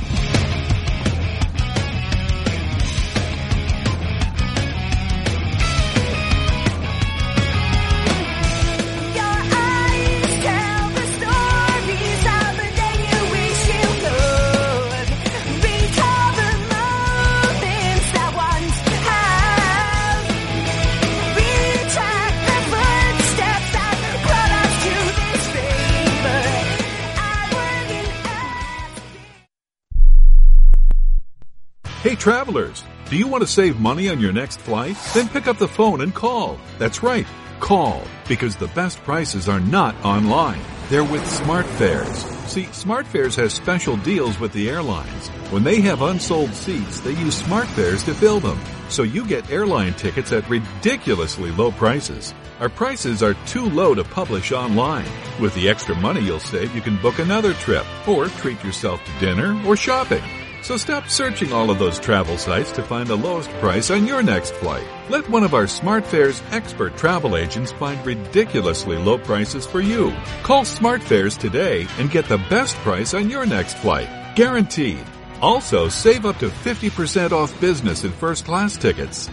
Hey travelers, do you want to save money on your next flight? Then pick up the phone and call. That's right, call, because the best prices are not online. They're with SmartFares. See, SmartFares has special deals with the airlines. When they have unsold seats, they use SmartFares to fill them. So you get airline tickets at ridiculously low prices. Our prices are too low to publish online. With the extra money you'll save, you can book another trip, or treat yourself to dinner or shopping. So stop searching all of those travel sites to find the lowest price on your next flight. Let one of our SmartFares expert travel agents find ridiculously low prices for you. Call SmartFares today and get the best price on your next flight. Guaranteed. Also, save up to 50% off business and first class tickets.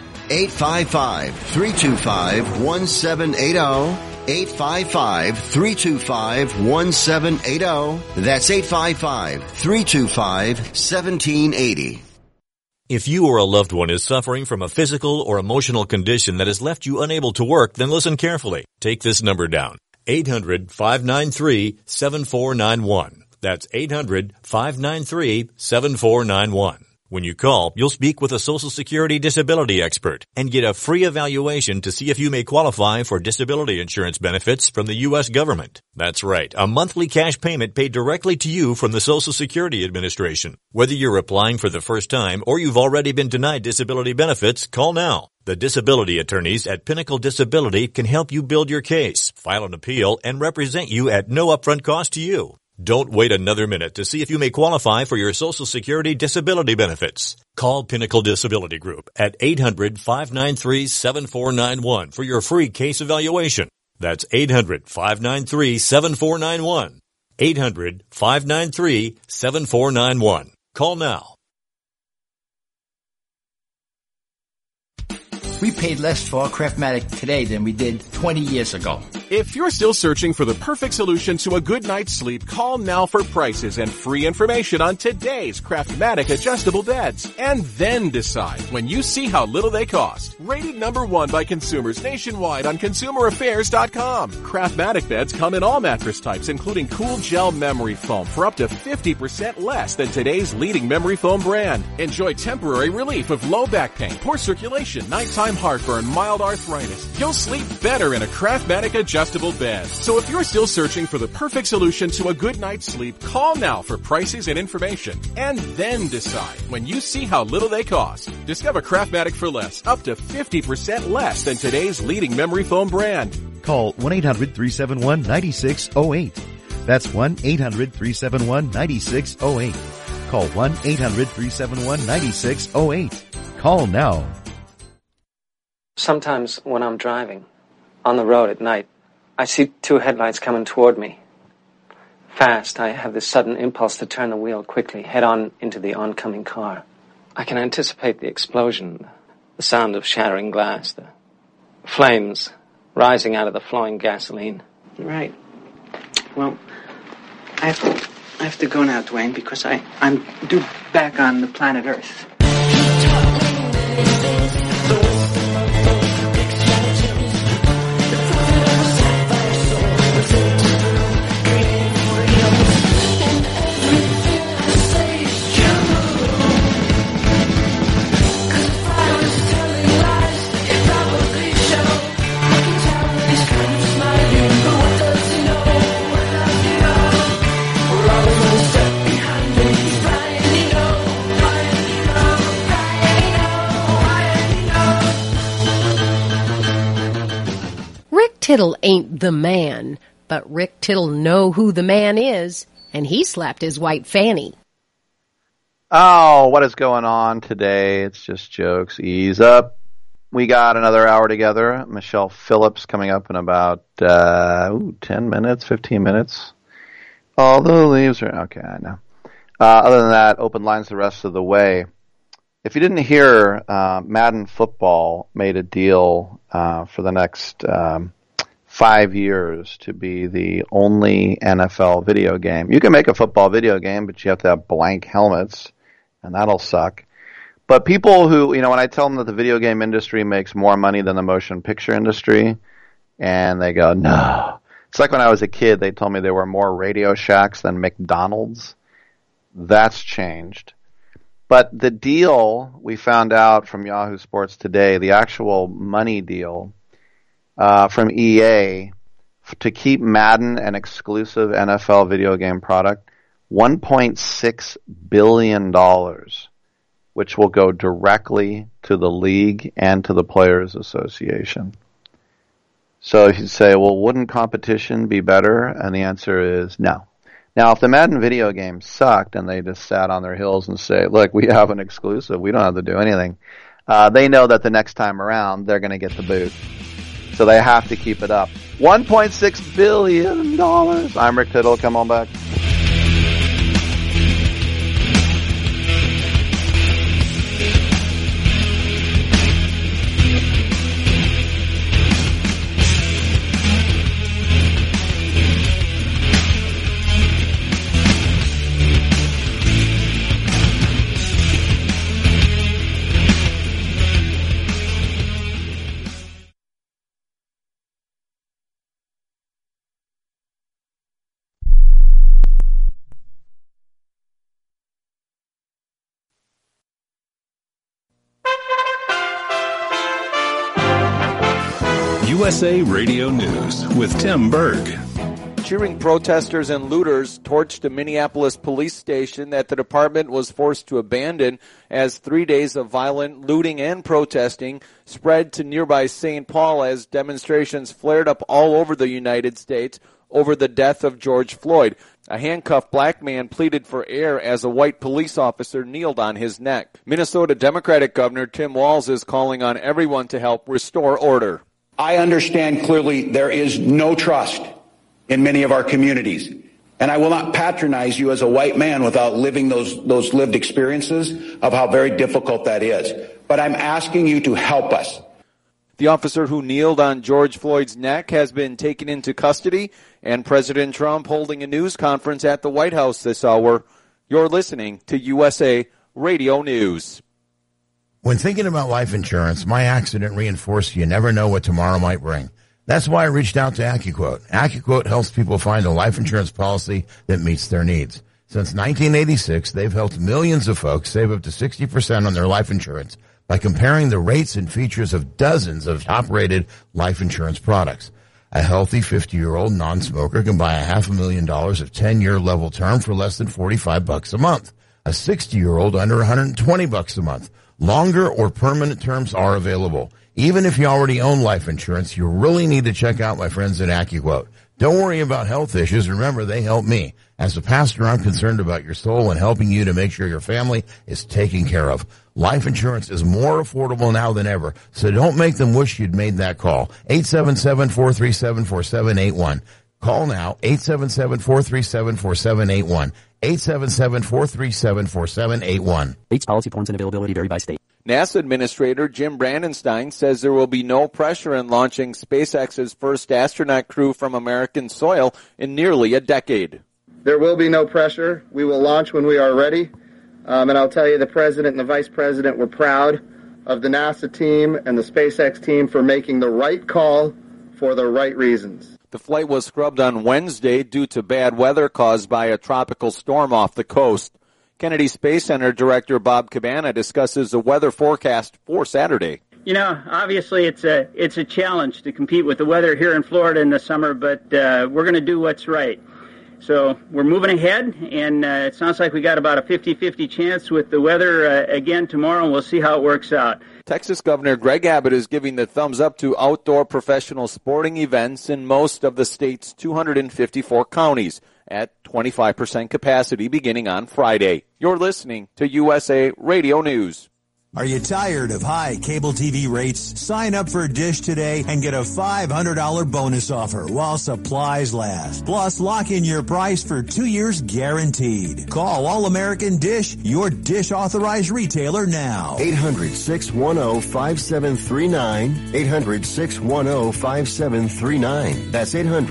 855-325-1780. 855-325-1780. That's 855-325-1780. If you or a loved one is suffering from a physical or emotional condition that has left you unable to work, then listen carefully. Take this number down. 800-593-7491. That's 800-593-7491. When you call, you'll speak with a Social Security disability expert and get a free evaluation to see if you may qualify for disability insurance benefits from the U.S. government. That's right, a monthly cash payment paid directly to you from the Social Security Administration. Whether you're applying for the first time or you've already been denied disability benefits, call now. The disability attorneys at Pinnacle Disability can help you build your case, file an appeal, and represent you at no upfront cost to you. Don't wait another minute to see if you may qualify for your Social Security disability benefits. Call Pinnacle Disability Group at 800-593-7491 for your free case evaluation. That's 800-593-7491. 800-593-7491. Call now. We paid less for our Craftmatic today than we did 20 years ago. If you're still searching for the perfect solution to a good night's sleep, call now for prices and free information on today's Craftmatic adjustable beds. And then decide when you see how little they cost. Rated #1 by consumers nationwide on ConsumerAffairs.com. Craftmatic beds come in all mattress types, including cool gel memory foam for up to 50% less than today's leading memory foam brand. Enjoy temporary relief of low back pain, poor circulation, nighttime heartburn, mild arthritis. You'll sleep better in a Craftmatic adjustable bed. So if you're still searching for the perfect solution to a good night's sleep, call now for prices and information. And then decide when you see how little they cost. Discover Craftmatic for less, up to 50% less than today's leading memory foam brand. Call 1-800-371-9608. That's 1-800-371-9608. Call 1-800-371-9608. Call now. Sometimes when I'm driving, on the road at night, I see two headlights coming toward me. Fast, I have this sudden impulse to turn the wheel quickly, head on into the oncoming car. I can anticipate the explosion, the sound of shattering glass, the flames rising out of the flowing gasoline. Right. Well, I have to go now, Dwayne, because I'm due back on the planet Earth. Tittle ain't the man, but Rick Tittle know who the man is, and he slapped his white fanny. Oh, what is going on today? It's just jokes. Ease up. We got another hour together. Michelle Phillips coming up in about 10 minutes, 15 minutes. All the leaves are... Okay, I know. Other than that, open lines the rest of the way. If you didn't hear, Madden Football made a deal for the next 5 years to be the only NFL video game. You can make a football video game, but you have to have blank helmets, and that'll suck. But people who, when I tell them that the video game industry makes more money than the motion picture industry, and they go, no. It's like when I was a kid, they told me there were more Radio Shacks than McDonald's. That's changed. But the deal we found out from Yahoo Sports today, the actual money deal from EA to keep Madden an exclusive NFL video game product, $1.6 billion, which will go directly to the league and to the Players Association. So if you say, well, wouldn't competition be better? And the answer is no. Now, if the Madden video game sucked and they just sat on their heels and say, look, we have an exclusive, we don't have to do anything, they know that the next time around they're going to get the boot. So they have to keep it up. $1.6 billion. I'm Rick Tittle. Come on back. USA Radio News with Tim Berg. Cheering protesters and looters torched a Minneapolis police station that the department was forced to abandon as 3 days of violent looting and protesting spread to nearby St. Paul as demonstrations flared up all over the United States over the death of George Floyd. A handcuffed black man pleaded for air as a white police officer kneeled on his neck. Minnesota Democratic Governor Tim Walz is calling on everyone to help restore order. I understand clearly there is no trust in many of our communities. And I will not patronize you as a white man without living those lived experiences of how very difficult that is. But I'm asking you to help us. The officer who kneeled on George Floyd's neck has been taken into custody, and President Trump holding a news conference at the White House this hour. You're listening to USA Radio News. When thinking about life insurance, my accident reinforced you never know what tomorrow might bring. That's why I reached out to AccuQuote. AccuQuote helps people find a life insurance policy that meets their needs. Since 1986, they've helped millions of folks save up to 60% on their life insurance by comparing the rates and features of dozens of top-rated life insurance products. A healthy 50-year-old non-smoker can buy $500,000 of 10-year level term for less than $45 a month. A 60-year-old under $120 a month. Longer or permanent terms are available. Even if you already own life insurance, you really need to check out my friends at AccuQuote. Don't worry about health issues. Remember, they help me. As a pastor, I'm concerned about your soul and helping you to make sure your family is taken care of. Life insurance is more affordable now than ever, so don't make them wish you'd made that call. 877-437-4781. Call now, 877-437-4781. 877-437-4781. Rates, policy forms, and availability vary by state. NASA Administrator Jim Brandenstein says there will be no pressure in launching SpaceX's first astronaut crew from American soil in nearly a decade. There will be no pressure. We will launch when we are ready. And I'll tell you, the President and the Vice President were proud of the NASA team and the SpaceX team for making the right call for the right reasons. The flight was scrubbed on Wednesday due to bad weather caused by a tropical storm off the coast. Kennedy Space Center Director Bob Cabana discusses the weather forecast for Saturday. You know, obviously it's a challenge to compete with the weather here in Florida in the summer, but we're going to do what's right. So we're moving ahead, and it sounds like we got about a 50-50 chance with the weather again tomorrow, and we'll see how it works out. Texas Governor Greg Abbott is giving the thumbs up to outdoor professional sporting events in most of the state's 254 counties at 25% capacity beginning on Friday. You're listening to USA Radio News. Are you tired of high cable TV rates? Sign up for Dish today and get a $500 bonus offer while supplies last. Plus, lock in your price for 2 years guaranteed. Call All-American Dish, your Dish authorized retailer now. 800-610-5739. 800-610-5739. That's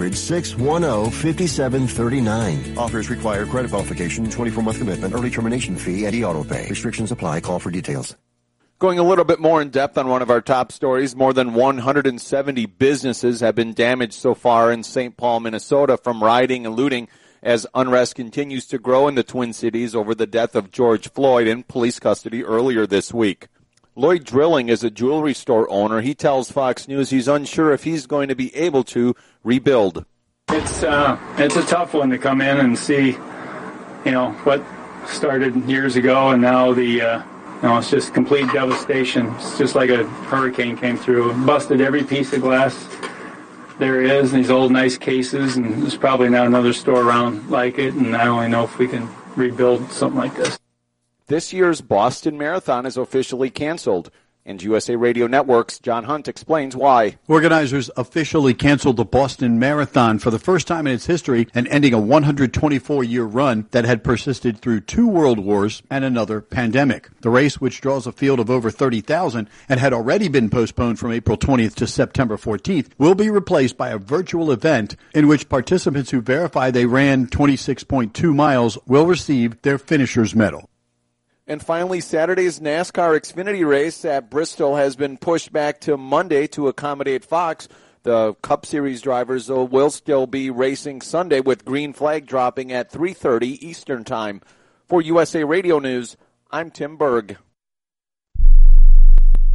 800-610-5739. Offers require credit qualification, 24-month commitment, early termination fee, and e-auto pay. Restrictions apply. Call for details. Going a little bit more in depth on one of our top stories, more than 170 businesses have been damaged so far in St. Paul, Minnesota from rioting and looting as unrest continues to grow in the Twin Cities over the death of George Floyd in police custody earlier this week. Lloyd Drilling is a jewelry store owner. He tells Fox News he's unsure if he's going to be able to rebuild. It's a tough one to come in and see, what started years ago, and now it's just complete devastation. It's just like a hurricane came through and busted every piece of glass there is, these old nice cases, and there's probably not another store around like it, and I don't really know if we can rebuild something like this. This year's Boston Marathon is officially canceled, and USA Radio Network's John Hunt explains why. Organizers officially canceled the Boston Marathon for the first time in its history and ending a 124-year run that had persisted through 2 world wars and another pandemic. The race, which draws a field of over 30,000 and had already been postponed from April 20th to September 14th, will be replaced by a virtual event in which participants who verify they ran 26.2 miles will receive their finisher's medal. And finally, Saturday's NASCAR Xfinity race at Bristol has been pushed back to Monday to accommodate Fox. The Cup Series drivers, though, will still be racing Sunday with green flag dropping at 3:30 Eastern Time. For USA Radio News, I'm Tim Berg.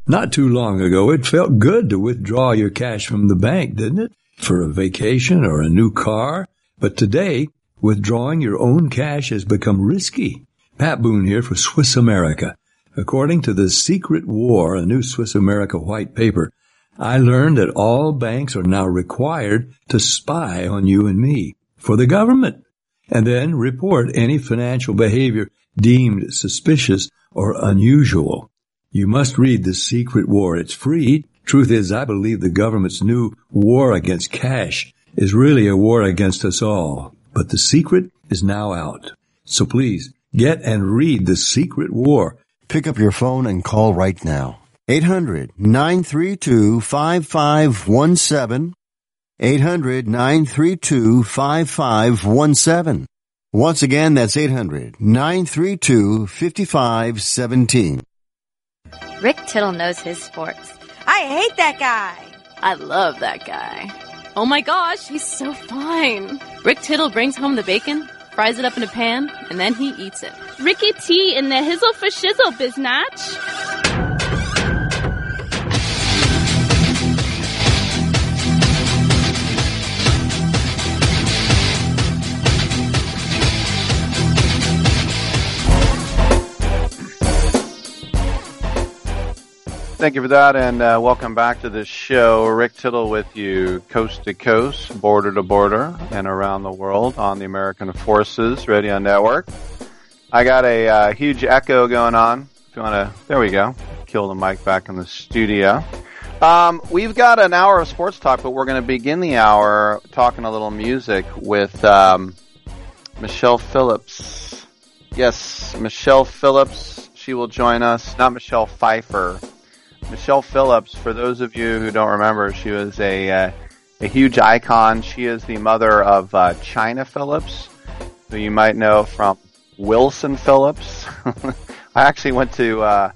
Not too long ago, it felt good to withdraw your cash from the bank, didn't it? For a vacation or a new car. But today, withdrawing your own cash has become risky. Pat Boone here for Swiss America. According to The Secret War, a new Swiss America white paper, I learned that all banks are now required to spy on you and me for the government, and then report any financial behavior deemed suspicious or unusual. You must read The Secret War. It's free. Truth is, I believe the government's new war against cash is really a war against us all. But the secret is now out. So please, get and read The Secret War. Pick up your phone and call right now. 800-932-5517. 800-932-5517. Once again, that's 800-932-5517. Rick Tittle knows his sports. I hate that guy. I love that guy. Oh my gosh, he's so fine. Rick Tittle brings home the bacon, fries it up in a pan, and then he eats it. Ricky T in the hizzle for shizzle, biznatch. Thank you for that, and welcome back to the show. Rick Tittle with you, coast to coast, border to border, and around the world on the American Forces Radio Network. I got a huge echo going on. If you want to, there we go. Kill the mic back in the studio. We've got an hour of sports talk, but we're going to begin the hour talking a little music with Michelle Phillips. Yes, Michelle Phillips. She will join us. Not Michelle Pfeiffer. Michelle Phillips, for those of you who don't remember, she was a huge icon. She is the mother of China Phillips, who you might know from Wilson Phillips. I actually went to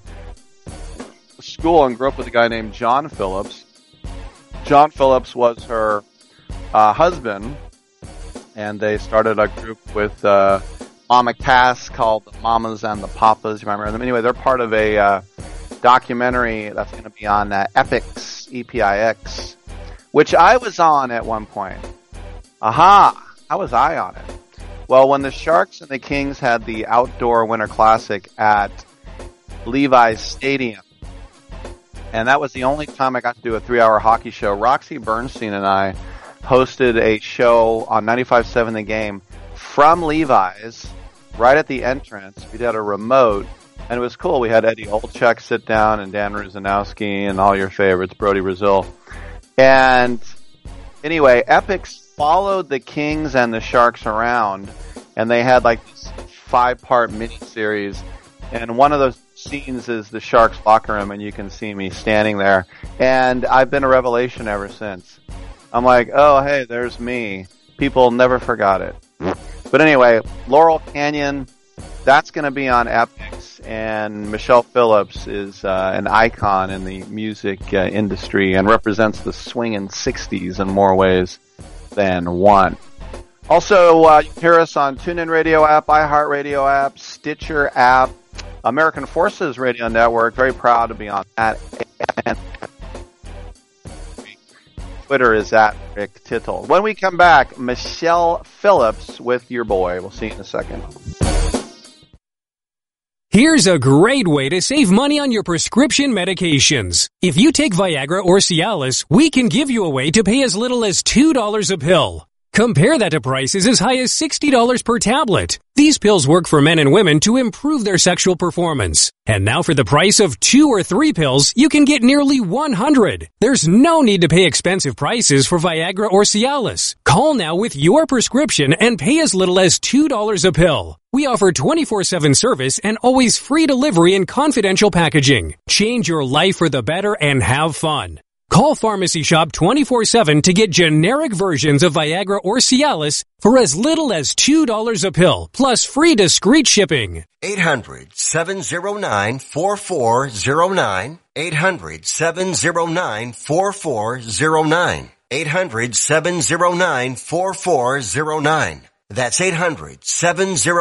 school and grew up with a guy named John Phillips. John Phillips was her husband, and they started a group with Mama Cass called the Mamas and the Papas. You remember them? Anyway, they're part of a documentary that's going to be on Epix, EPIX, which I was on at one point. Aha! How was I on it? Well, when the Sharks and the Kings had the outdoor Winter Classic at Levi's Stadium, and that was the only time I got to do a 3-hour hockey show, Roxy Bernstein and I hosted a show on 95.7 The Game from Levi's, right at the entrance. We did a remote, and it was cool. We had Eddie Olczyk sit down and Dan Ruzanowski and all your favorites, Brody Brazil. And anyway, Epix followed the Kings and the Sharks around, and they had like this 5-part miniseries. And one of those scenes is the Sharks locker room, and you can see me standing there. And I've been a revelation ever since. I'm like, oh, hey, there's me. People never forgot it. But anyway, Laurel Canyon, that's going to be on Epix. And Michelle Phillips is an icon in the music industry and represents the swinging 60s in more ways than one. Also, you can hear us on TuneIn Radio app, iHeartRadio app, Stitcher app, American Forces Radio Network. Very proud to be on that. And Twitter is at Rick Tittle. When we come back, Michelle Phillips with your boy. We'll see you in a second. Here's a great way to save money on your prescription medications. If you take Viagra or Cialis, we can give you a way to pay as little as $2 a pill. Compare that to prices as high as $60 per tablet. These pills work for men and women to improve their sexual performance. And now for the price of 2 or 3 pills, you can get nearly 100. There's no need to pay expensive prices for Viagra or Cialis. Call now with your prescription and pay as little as $2 a pill. We offer 24/7 service and always free delivery and confidential packaging. Change your life for the better and have fun. Call Pharmacy Shop 24/7 to get generic versions of Viagra or Cialis for as little as $2 a pill, plus free discreet shipping. 800-709-4409. 800-709-4409. 800-709-4409. That's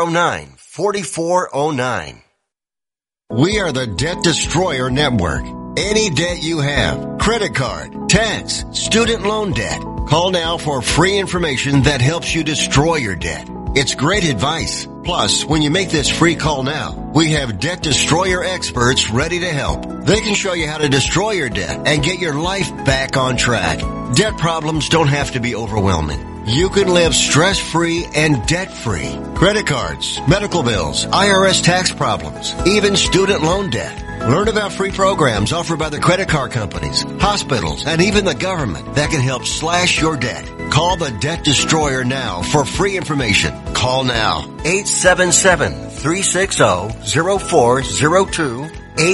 800-709-4409. We are the Debt Destroyer Network. any debt you have, credit card, tax, student loan debt. Call now for free information that helps you destroy your debt. It's great advice. Plus, when you make this free call now, we have debt destroyer experts ready to help. They can show you how to destroy your debt and get your life back on track. Debt problems don't have to be overwhelming. You can live stress-free and debt-free. Credit cards, medical bills, IRS tax problems, even student loan debt. Learn about free programs offered by the credit card companies, hospitals, and even the government that can help slash your debt. Call the Debt Destroyer now for free information. Call now. 877-360-0402.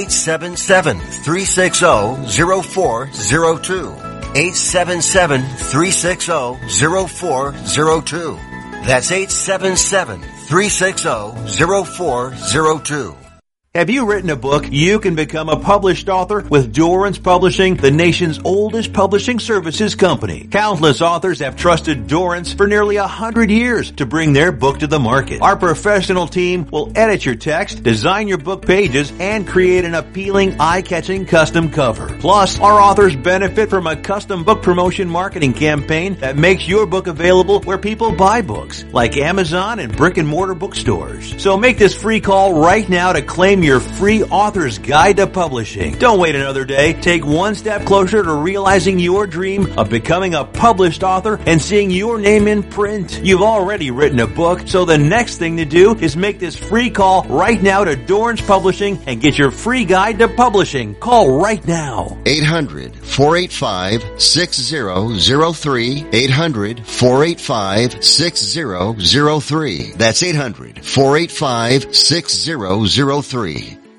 877-360-0402. 877-360-0402. That's 877-360-0402. Have you written a book? You can become a published author with Dorrance Publishing, the nation's oldest publishing services company. Countless authors have trusted Dorrance for nearly 100 years to bring their book to the market. Our professional team will edit your text, design your book pages, and create an appealing, eye-catching custom cover. Plus, our authors benefit from a custom book promotion marketing campaign that makes your book available where people buy books, like Amazon and brick-and-mortar bookstores. So make this free call right now to claim your free author's guide to publishing. Don't wait another day. Take one step closer to realizing your dream of becoming a published author and seeing your name in print. You've already written a book, so the next thing to do is make this free call right now to Dorrance Publishing and get your free guide to publishing. Call right now. 800-485-6003. 800-485-6003. That's 800-485-6003.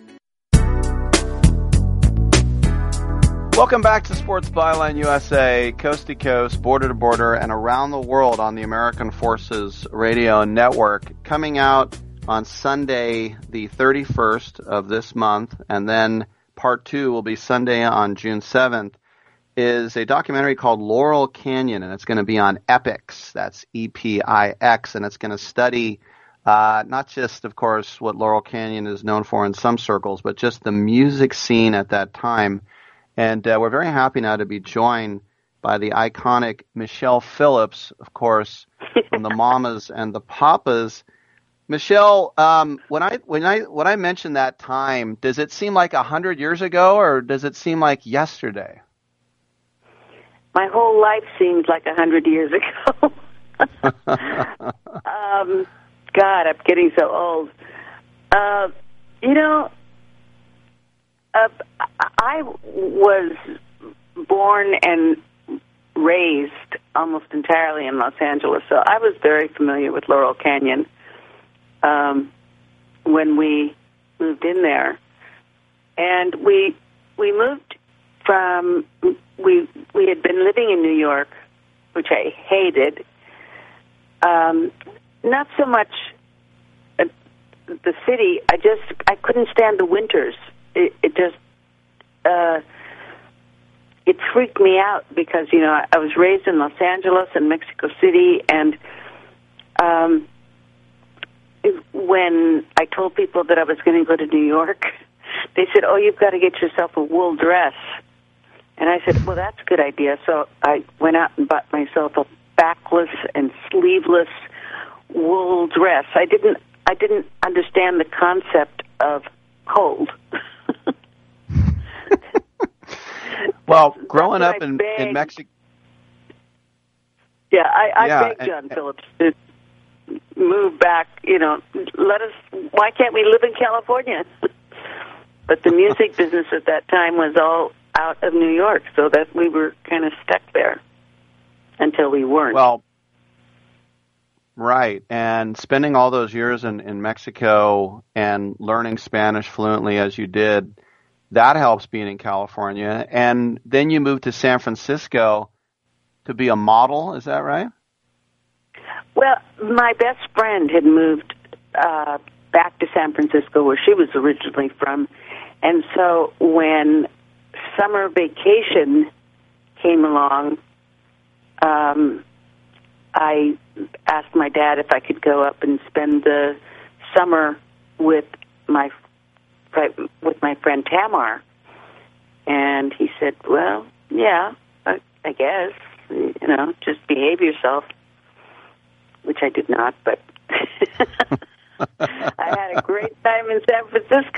Welcome back to Sports Byline USA, coast to coast, border to border, and around the world on the American Forces Radio Network. Coming out on Sunday, the 31st of this month, and then part 2 will be Sunday on June 7th, is a documentary called Laurel Canyon, and it's going to be on EPIX. That's EPIX, and it's going to study not just, of course, what Laurel Canyon is known for in some circles, but just the music scene at that time. And we're very happy now to be joined by the iconic Michelle Phillips, of course, from the Mamas and the Papas. Michelle, when I mention that time, does it seem like 100 years ago, or does it seem like yesterday? My whole life seems like 100 years ago. God, I'm getting so old. I was born and raised almost entirely in Los Angeles, so I was very familiar with Laurel Canyon when we moved in there. And we moved from, we had been living in New York, which I hated. Not so much the city, I couldn't stand the winters. It just it freaked me out because, I was raised in Los Angeles and Mexico City, and when I told people that I was going to go to New York, they said, "Oh, you've got to get yourself a wool dress." And I said, "Well, that's a good idea." So I went out and bought myself a backless and sleeveless wool dress. I didn't understand the concept of cold. Well, growing up in Mexico. Yeah, I begged John Phillips to move back, why can't we live in California? But the music business at that time was all out of New York, so that we were kind of stuck there until we weren't. Well, right, and spending all those years in Mexico and learning Spanish fluently as you did, that helps being in California. And then you moved to San Francisco to be a model, is that right? Well, my best friend had moved back to San Francisco, where she was originally from. And so when summer vacation came along, I asked my dad if I could go up and spend the summer with my friend Tamar. And he said, well, yeah, I guess, just behave yourself, which I did not, but I had a great time in San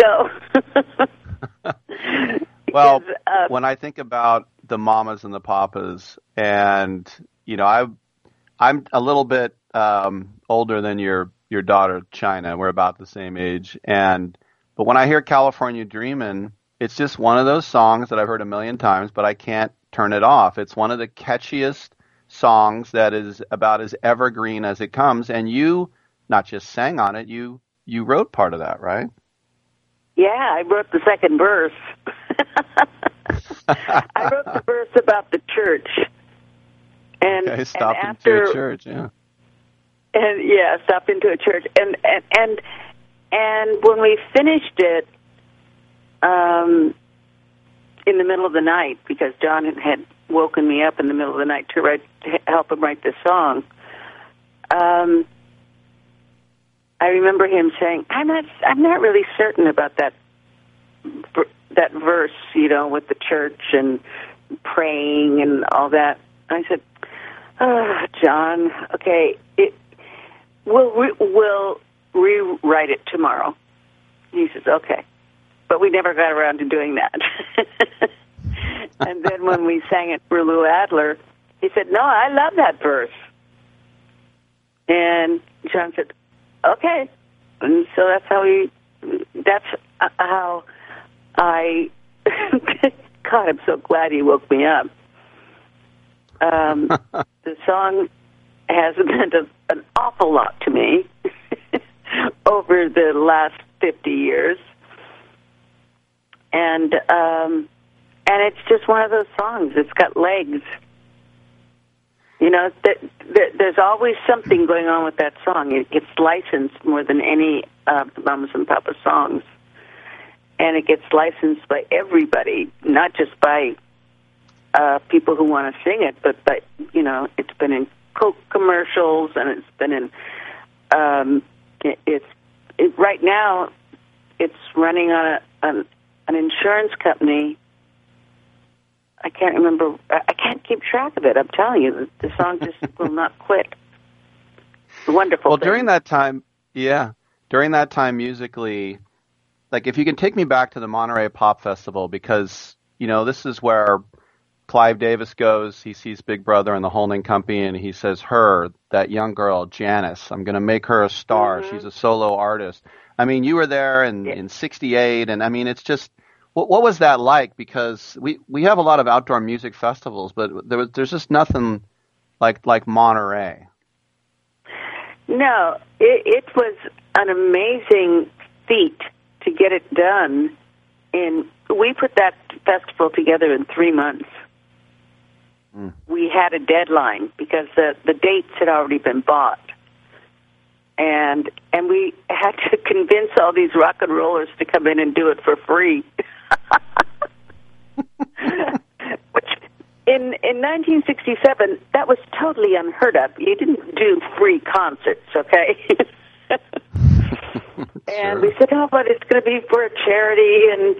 Francisco. Well, when I think about the mamas and the papas, and, I'm a little bit older than your daughter, China. We're about the same age. But when I hear California Dreamin', it's just one of those songs that I've heard a million times, but I can't turn it off. It's one of the catchiest songs that is about as evergreen as it comes. And you not just sang on it, you wrote part of that, right? Yeah, I wrote the second verse. I wrote the verse about the church. And stop and into a church, yeah. And stop into a church. And when we finished it, in the middle of the night, because John had woken me up in the middle of the night to help him write this song, I remember him saying, "I'm not really certain about that verse, with the church and praying and all that." I said, "Oh, John, okay, we'll rewrite it tomorrow." He says, "Okay." But we never got around to doing that. And then when we sang it for Lou Adler, he said, "No, I love that verse." And John said, "Okay." And so that's how I, God, I'm so glad he woke me up. The song has meant an awful lot to me over the last 50 years. And it's just one of those songs. It's got legs. There's always something going on with that song. It gets licensed more than any of the Mamas and Papas songs. And it gets licensed by everybody, not just by people who want to sing it, but it's been in Coke commercials, and it's been in, right now, it's running on an insurance company. I can't remember. I can't keep track of it. I'm telling you, the song just will not quit. Wonderful. Well, thing. during that time musically, like if you can take me back to the Monterey Pop Festival, because, this is where Clive Davis goes. He sees Big Brother and the Holding Company, and he says, that young girl, Janice, I'm going to make her a star. Mm-hmm. She's a solo artist. I mean, you were there in 68, and I mean, it's just, what was that like? Because we have a lot of outdoor music festivals, but there's just nothing like Monterey. No, it was an amazing feat to get it done. We put that festival together in 3 months. Mm. We had a deadline because the dates had already been bought. And we had to convince all these rock and rollers to come in and do it for free. Which, in 1967, that was totally unheard of. You didn't do free concerts, okay? And we said, but it's going to be for a charity, and,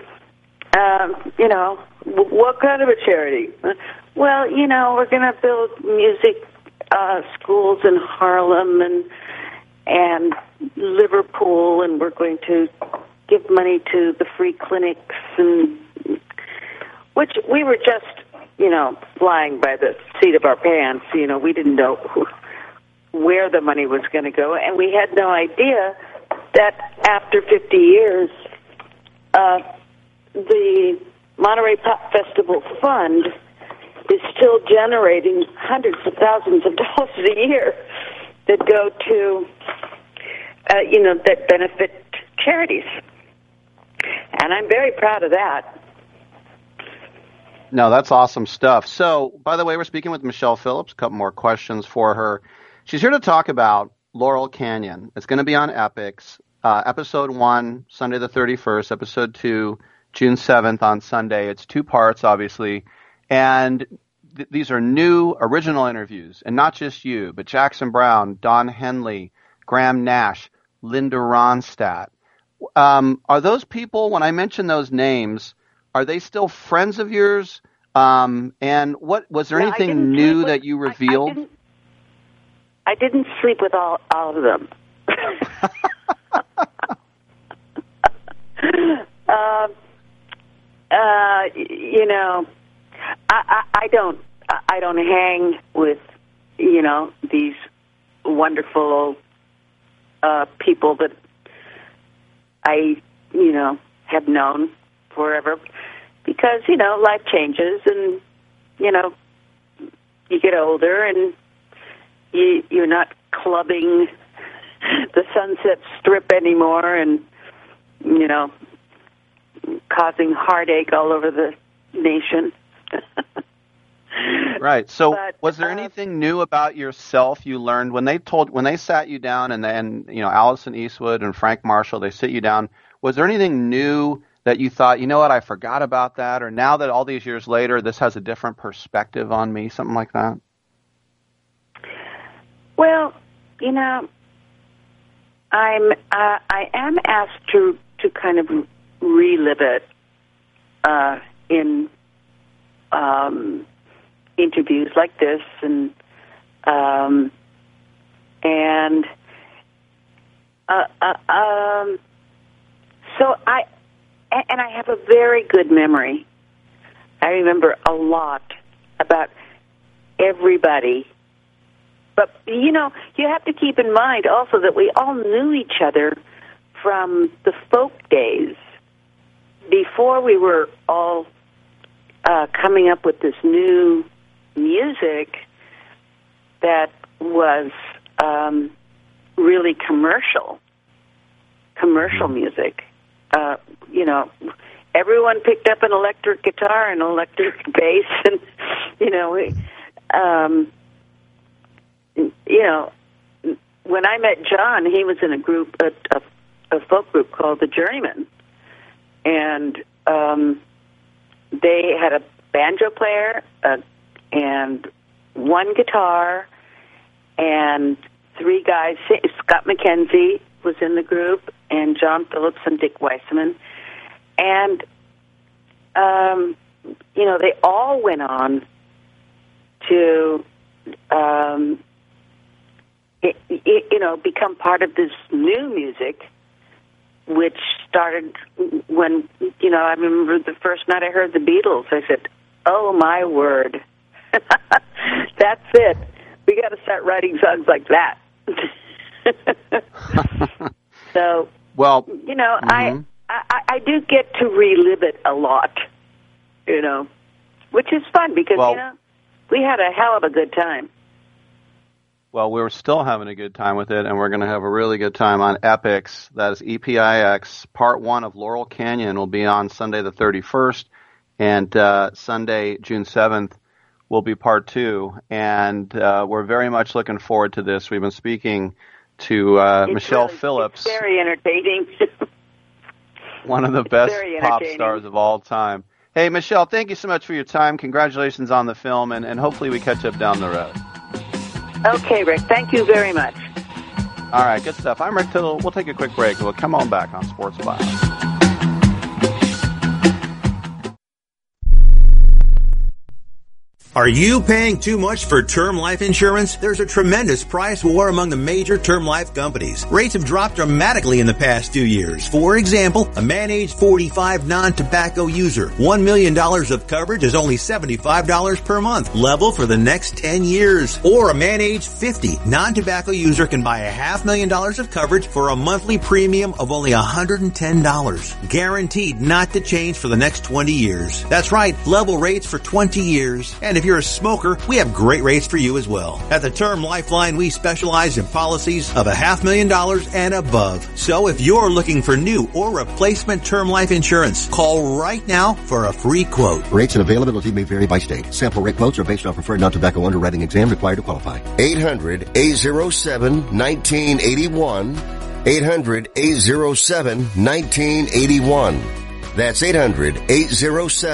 what kind of a charity? Well, we're going to build music schools in Harlem and Liverpool, and we're going to give money to the free clinics, and which we were just, flying by the seat of our pants. We didn't know where the money was going to go, and we had no idea that after 50 years, the Monterey Pop Festival Fund is still generating hundreds of thousands of dollars a year that go to, that benefit charities. And I'm very proud of that. No, that's awesome stuff. So, by the way, we're speaking with Michelle Phillips. A couple more questions for her. She's here to talk about Laurel Canyon. It's going to be on Epix. Episode 1, Sunday the 31st. Episode 2, June 7th on Sunday. It's 2 parts, obviously. And these are new, original interviews. And not just you, but Jackson Browne, Don Henley, Graham Nash, Linda Ronstadt. Are those people, when I mention those names, Are they still friends of yours? And what was there anything new that you revealed? I didn't sleep with all of them. You know, I don't hang with, you know, these wonderful people that I, you know, have known forever, because, you know, life changes, and, you know, you get older, and you're not clubbing the Sunset Strip anymore, and, you know, causing heartache all over the nation. Right. So, was there anything new about yourself you learned when they sat you down, and then, you know, Allison Eastwood and Frank Marshall, they sit you down? Was there anything new that you thought, you know what, I forgot about that, or now that all these years later, this has a different perspective on me, something like that? Well, you know, I am asked to kind of relive it in interviews like this, and so I have a very good memory. I remember a lot about everybody. But, you know, you have to keep in mind also that we all knew each other from the folk days, before we were all coming up with this new music that was really commercial music. You know, everyone picked up an electric guitar and electric bass, and, you know, when I met John, he was in a group, a folk group called the Journeymen, and they had a banjo player and one guitar and three guys. Scott McKenzie was in the group, and John Phillips and Dick Weissman, and you know, they all went on to you know, become part of this new music, which started when, you know, I remember the first night I heard the Beatles, I said, oh, my word. That's it. We got to start writing songs like that. So, well, you know, I do get to relive it a lot, you know, which is fun because, you know, we had a hell of a good time. Well, we're still having a good time with it, and we're going to have a really good time on EPIX. That is EPIX. Part 1 of Laurel Canyon will be on Sunday the 31st, and Sunday, June 7th, will be Part 2. And we're very much looking forward to this. We've been speaking to Michelle Phillips. It's very entertaining. One of the best pop stars of all time. Hey, Michelle, thank you so much for your time. Congratulations on the film, and hopefully we catch up down the road. Okay, Rick. Thank you very much. All right, good stuff. I'm Rick Tittle. We'll take a quick break. We'll come on back on Sports Bio. Are you paying too much for term life insurance? There's a tremendous price war among the major term life companies. Rates have dropped dramatically in the past 2 years. For example, a man age 45 non-tobacco user, $1 million of coverage is only $75 per month, level for the next 10 years. Or a man age 50 non-tobacco user can buy $500,000 of coverage for a monthly premium of only $110, guaranteed not to change for the next 20 years. That's right, level rates for 20 years. And if you're a smoker, we have great rates for you as well. At the Term Lifeline, we specialize in policies of $500,000 and above. So if you're looking for new or replacement term life insurance, call right now for a free quote. Rates and availability may vary by state. Sample rate quotes are based on preferred non-tobacco underwriting exam required to qualify. 800-807-1981. 800-807-1981. That's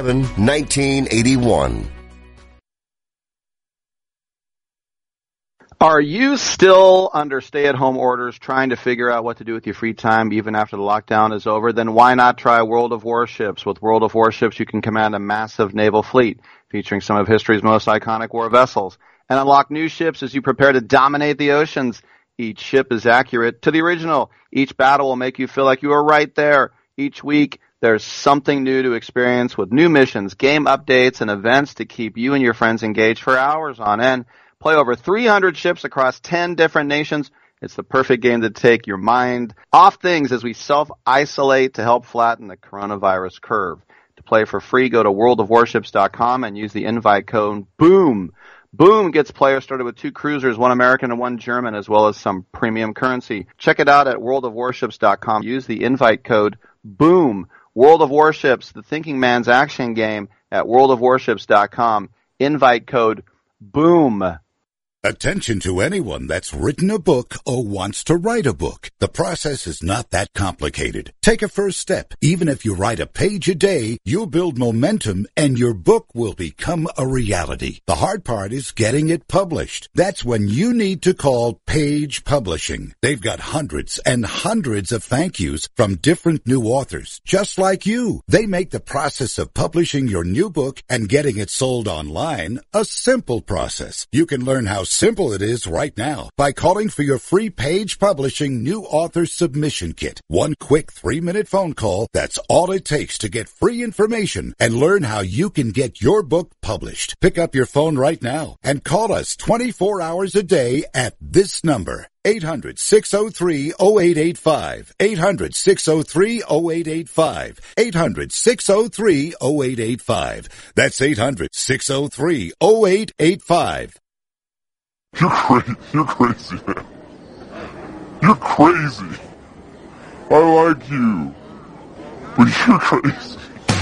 800-807-1981. Are you still under stay-at-home orders trying to figure out what to do with your free time even after the lockdown is over? Then why not try World of Warships? With World of Warships, you can command a massive naval fleet featuring some of history's most iconic war vessels and unlock new ships as you prepare to dominate the oceans. Each ship is accurate to the original. Each battle will make you feel like you are right there. Each week, there's something new to experience with new missions, game updates, and events to keep you and your friends engaged for hours on end. Play over 300 ships across 10 different nations. It's the perfect game to take your mind off things as we self-isolate to help flatten the coronavirus curve. To play for free, go to worldofwarships.com and use the invite code BOOM. Boom gets players started with 2 cruisers, 1 American and 1 German, as well as some premium currency. Check it out at worldofwarships.com. Use the invite code BOOM. World of Warships, the thinking man's action game at worldofwarships.com. Invite code BOOM. Attention to anyone that's written a book or wants to write a book. The process is not that complicated. Take a first step. Even if you write a page a day, you'll build momentum and your book will become a reality. The hard part is getting it published. That's when you need to call Page Publishing. They've got hundreds and hundreds of thank yous from different new authors, just like you. They make the process of publishing your new book and getting it sold online a simple process. You can learn how simple it is right now by calling for your free Page Publishing new author submission kit. One quick 3-minute phone call, that's all it takes to get free information and learn how you can get your book published. Pick up your phone right now and call us 24 hours a day at this number. 800-603-0885. 800-603-0885. 800-603-0885. That's 800-603-0885. You're crazy, man. You're crazy. I like you, but you're crazy.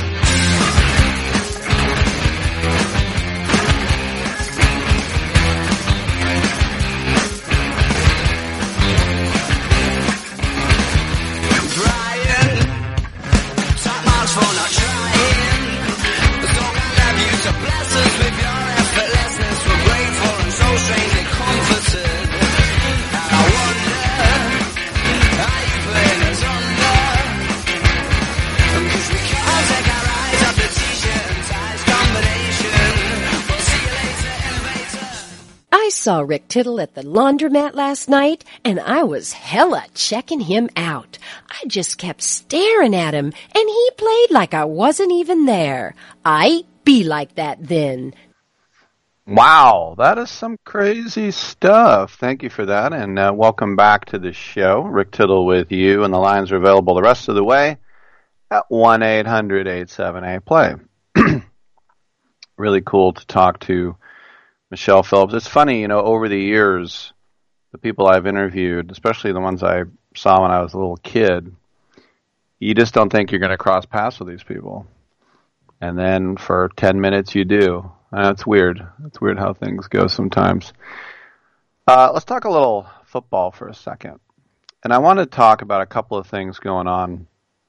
I saw Rick Tittle at the laundromat last night, and I was hella checking him out. I just kept staring at him, and he played like I wasn't even there. I'd be like that then. Wow, that is some crazy stuff. Thank you for that, and welcome back to the show. Rick Tittle with you, and the lines are available the rest of the way at 1-800-878-PLAY. Really cool to talk to Michelle Phillips. It's funny, over the years, the people I've interviewed, especially the ones I saw when I was a little kid, you just don't think you're going to cross paths with these people. And then for 10 minutes you do. It's weird. It's weird how things go sometimes. Let's talk a little football for a second. And I want to talk about a couple of things going on,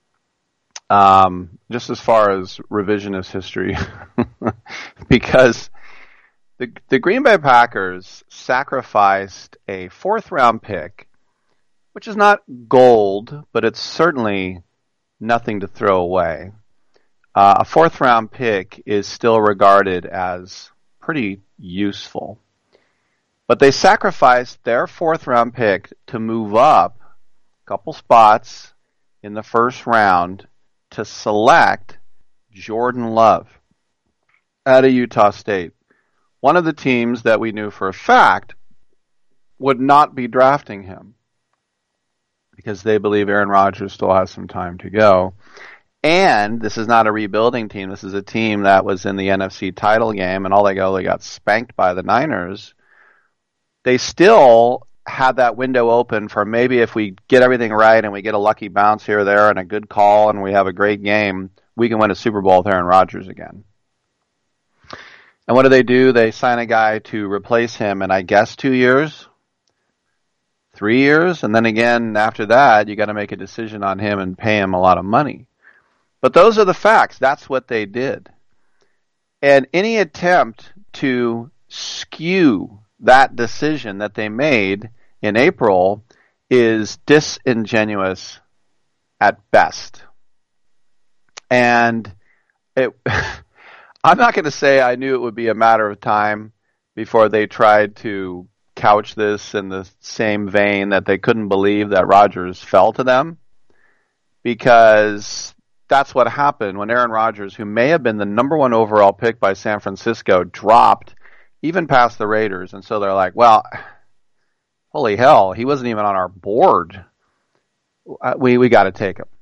just as far as revisionist history, because the Green Bay Packers sacrificed a 4th-round pick, which is not gold, but it's certainly nothing to throw away. A 4th-round pick is still regarded as pretty useful. But they sacrificed their 4th-round pick to move up a couple spots in the 1st round to select Jordan Love out of Utah State. One of the teams that we knew for a fact would not be drafting him because they believe Aaron Rodgers still has some time to go. And this is not a rebuilding team. This is a team that was in the NFC title game, and they got spanked by the Niners. They still had that window open for maybe if we get everything right and we get a lucky bounce here or there and a good call and we have a great game, we can win a Super Bowl with Aaron Rodgers again. And what do? They sign a guy to replace him in, I guess, 2 years, 3 years, and then again after that, you got to make a decision on him and pay him a lot of money. But those are the facts. That's what they did. And any attempt to skew that decision that they made in April is disingenuous at best. And I'm not going to say I knew it would be a matter of time before they tried to couch this in the same vein that they couldn't believe that Rodgers fell to them, because that's what happened when Aaron Rodgers, who may have been the number 1 overall pick by San Francisco, dropped even past the Raiders. And so they're like, well, holy hell, he wasn't even on our board. We got to take him.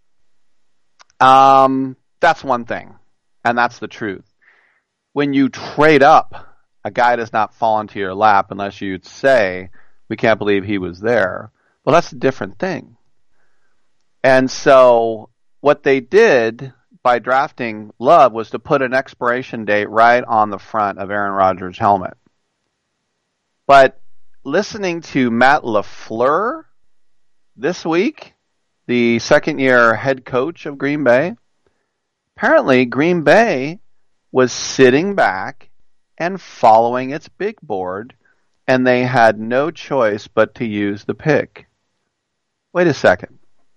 That's one thing, and that's the truth. When you trade up, a guy does not fall into your lap unless you'd say, we can't believe he was there. Well, that's a different thing. And so what they did by drafting Love was to put an expiration date right on the front of Aaron Rodgers' helmet. But listening to Matt LaFleur this week, the second-year head coach of Green Bay, apparently Green Bay was sitting back and following its big board, and they had no choice but to use the pick. Wait a second.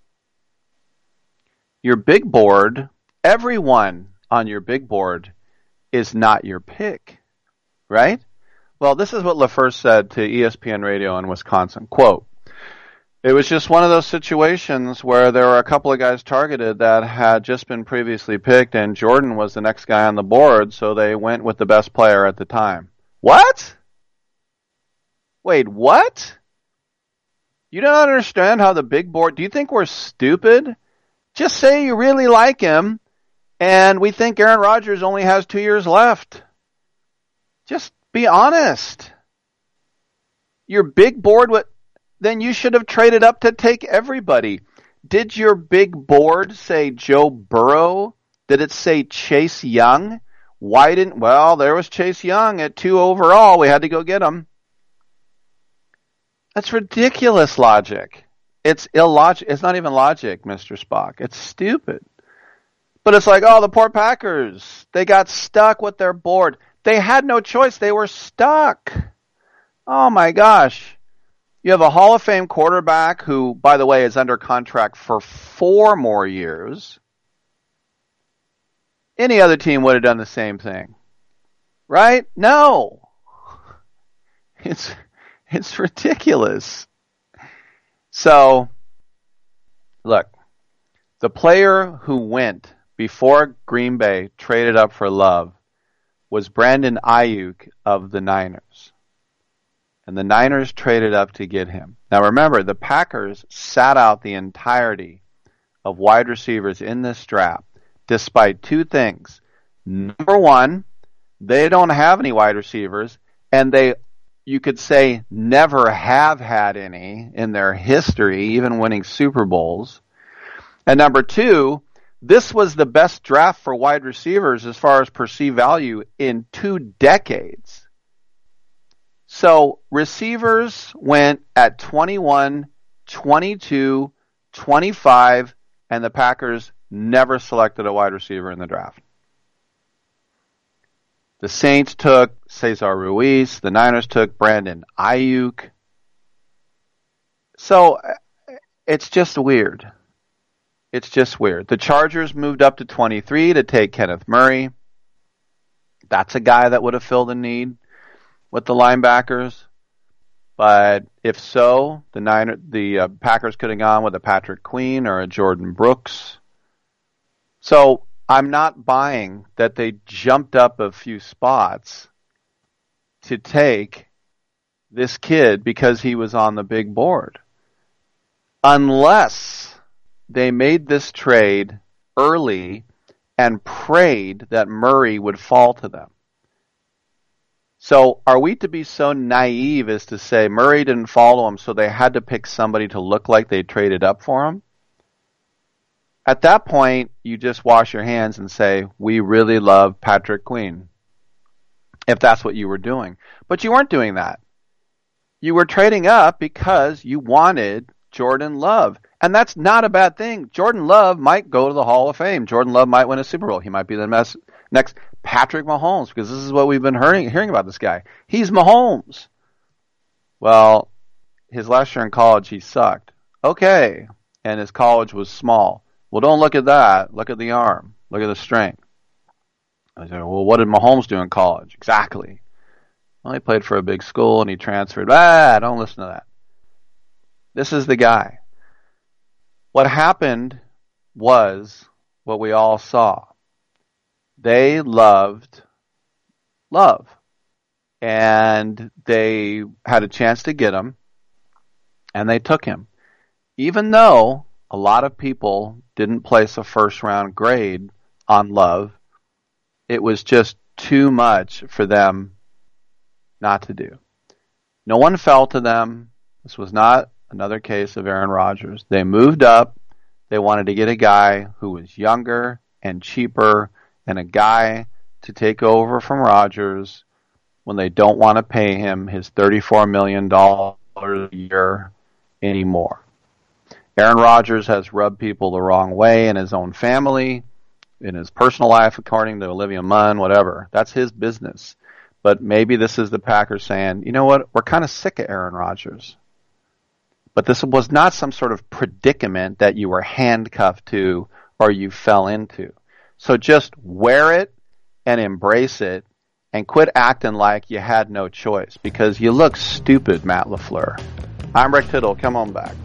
Your big board, everyone on your big board is not your pick, right? Well, this is what LaFleur said to ESPN Radio in Wisconsin. Quote, it was just one of those situations where there were a couple of guys targeted that had just been previously picked, and Jordan was the next guy on the board, so they went with the best player at the time. What? Wait, what? You don't understand how the big board... Do you think we're stupid? Just say you really like him, and we think Aaron Rodgers only has 2 years left. Just be honest. Your big board... Then you should have traded up to take everybody. Did your big board say Joe Burrow? Did it say Chase Young? Why didn't... Well, there was Chase Young at 2 overall. We had to go get him. That's ridiculous logic. It's illogic. It's not even logic, Mr. Spock. It's stupid. But it's like, oh, the poor Packers. They got stuck with their board. They had no choice. They were stuck. Oh, my gosh. You have a Hall of Fame quarterback who, by the way, is under contract for 4 more years. Any other team would have done the same thing. Right? No. It's ridiculous. So, look, the player who went before Green Bay traded up for Love was Brandon Ayuk of the Niners. And the Niners traded up to get him. Now remember, the Packers sat out the entirety of wide receivers in this draft, despite 2 things. Number one, they don't have any wide receivers, and you could say, never have had any in their history, even winning Super Bowls. And number 2, this was the best draft for wide receivers as far as perceived value in 2 decades. So receivers went at 21, 22, 25, and the Packers never selected a wide receiver in the draft. The Saints took Cesar Ruiz. The Niners took Brandon Ayuk. So it's just weird. It's just weird. The Chargers moved up to 23 to take Kenneth Murray. That's a guy that would have filled a need with the linebackers. But if so, the Packers could have gone with a Patrick Queen or a Jordan Brooks. So I'm not buying that they jumped up a few spots to take this kid because he was on the big board. Unless they made this trade early and prayed that Murray would fall to them. So are we to be so naive as to say Murray didn't fall to him, so they had to pick somebody to look like they traded up for him? At that point, you just wash your hands and say, we really love Patrick Queen, if that's what you were doing. But you weren't doing that. You were trading up because you wanted Jordan Love. And that's not a bad thing. Jordan Love might go to the Hall of Fame. Jordan Love might win a Super Bowl. He might be the next Patrick Mahomes, because this is what we've been hearing about this guy. He's Mahomes. Well, his last year in college, he sucked. Okay. And his college was small. Well, don't look at that. Look at the arm. Look at the strength. I said, well, what did Mahomes do in college? Exactly. Well, he played for a big school and he transferred. Don't listen to that. This is the guy. What happened was what we all saw. They loved love. And they had a chance to get him, and they took him. Even though a lot of people didn't place a first-round grade on Love, it was just too much for them not to do. No one fell to them. This was not another case of Aaron Rodgers. They moved up. They wanted to get a guy who was younger and cheaper and a guy to take over from Rodgers when they don't want to pay him his $34 million a year anymore. Aaron Rodgers has rubbed people the wrong way in his own family, in his personal life, according to Olivia Munn, whatever. That's his business. But maybe this is the Packers saying, you know what, we're kind of sick of Aaron Rodgers. But this was not some sort of predicament that you were handcuffed to or you fell into. So just wear it and embrace it and quit acting like you had no choice because you look stupid, Matt LaFleur. I'm Rick Tittle. Come on back.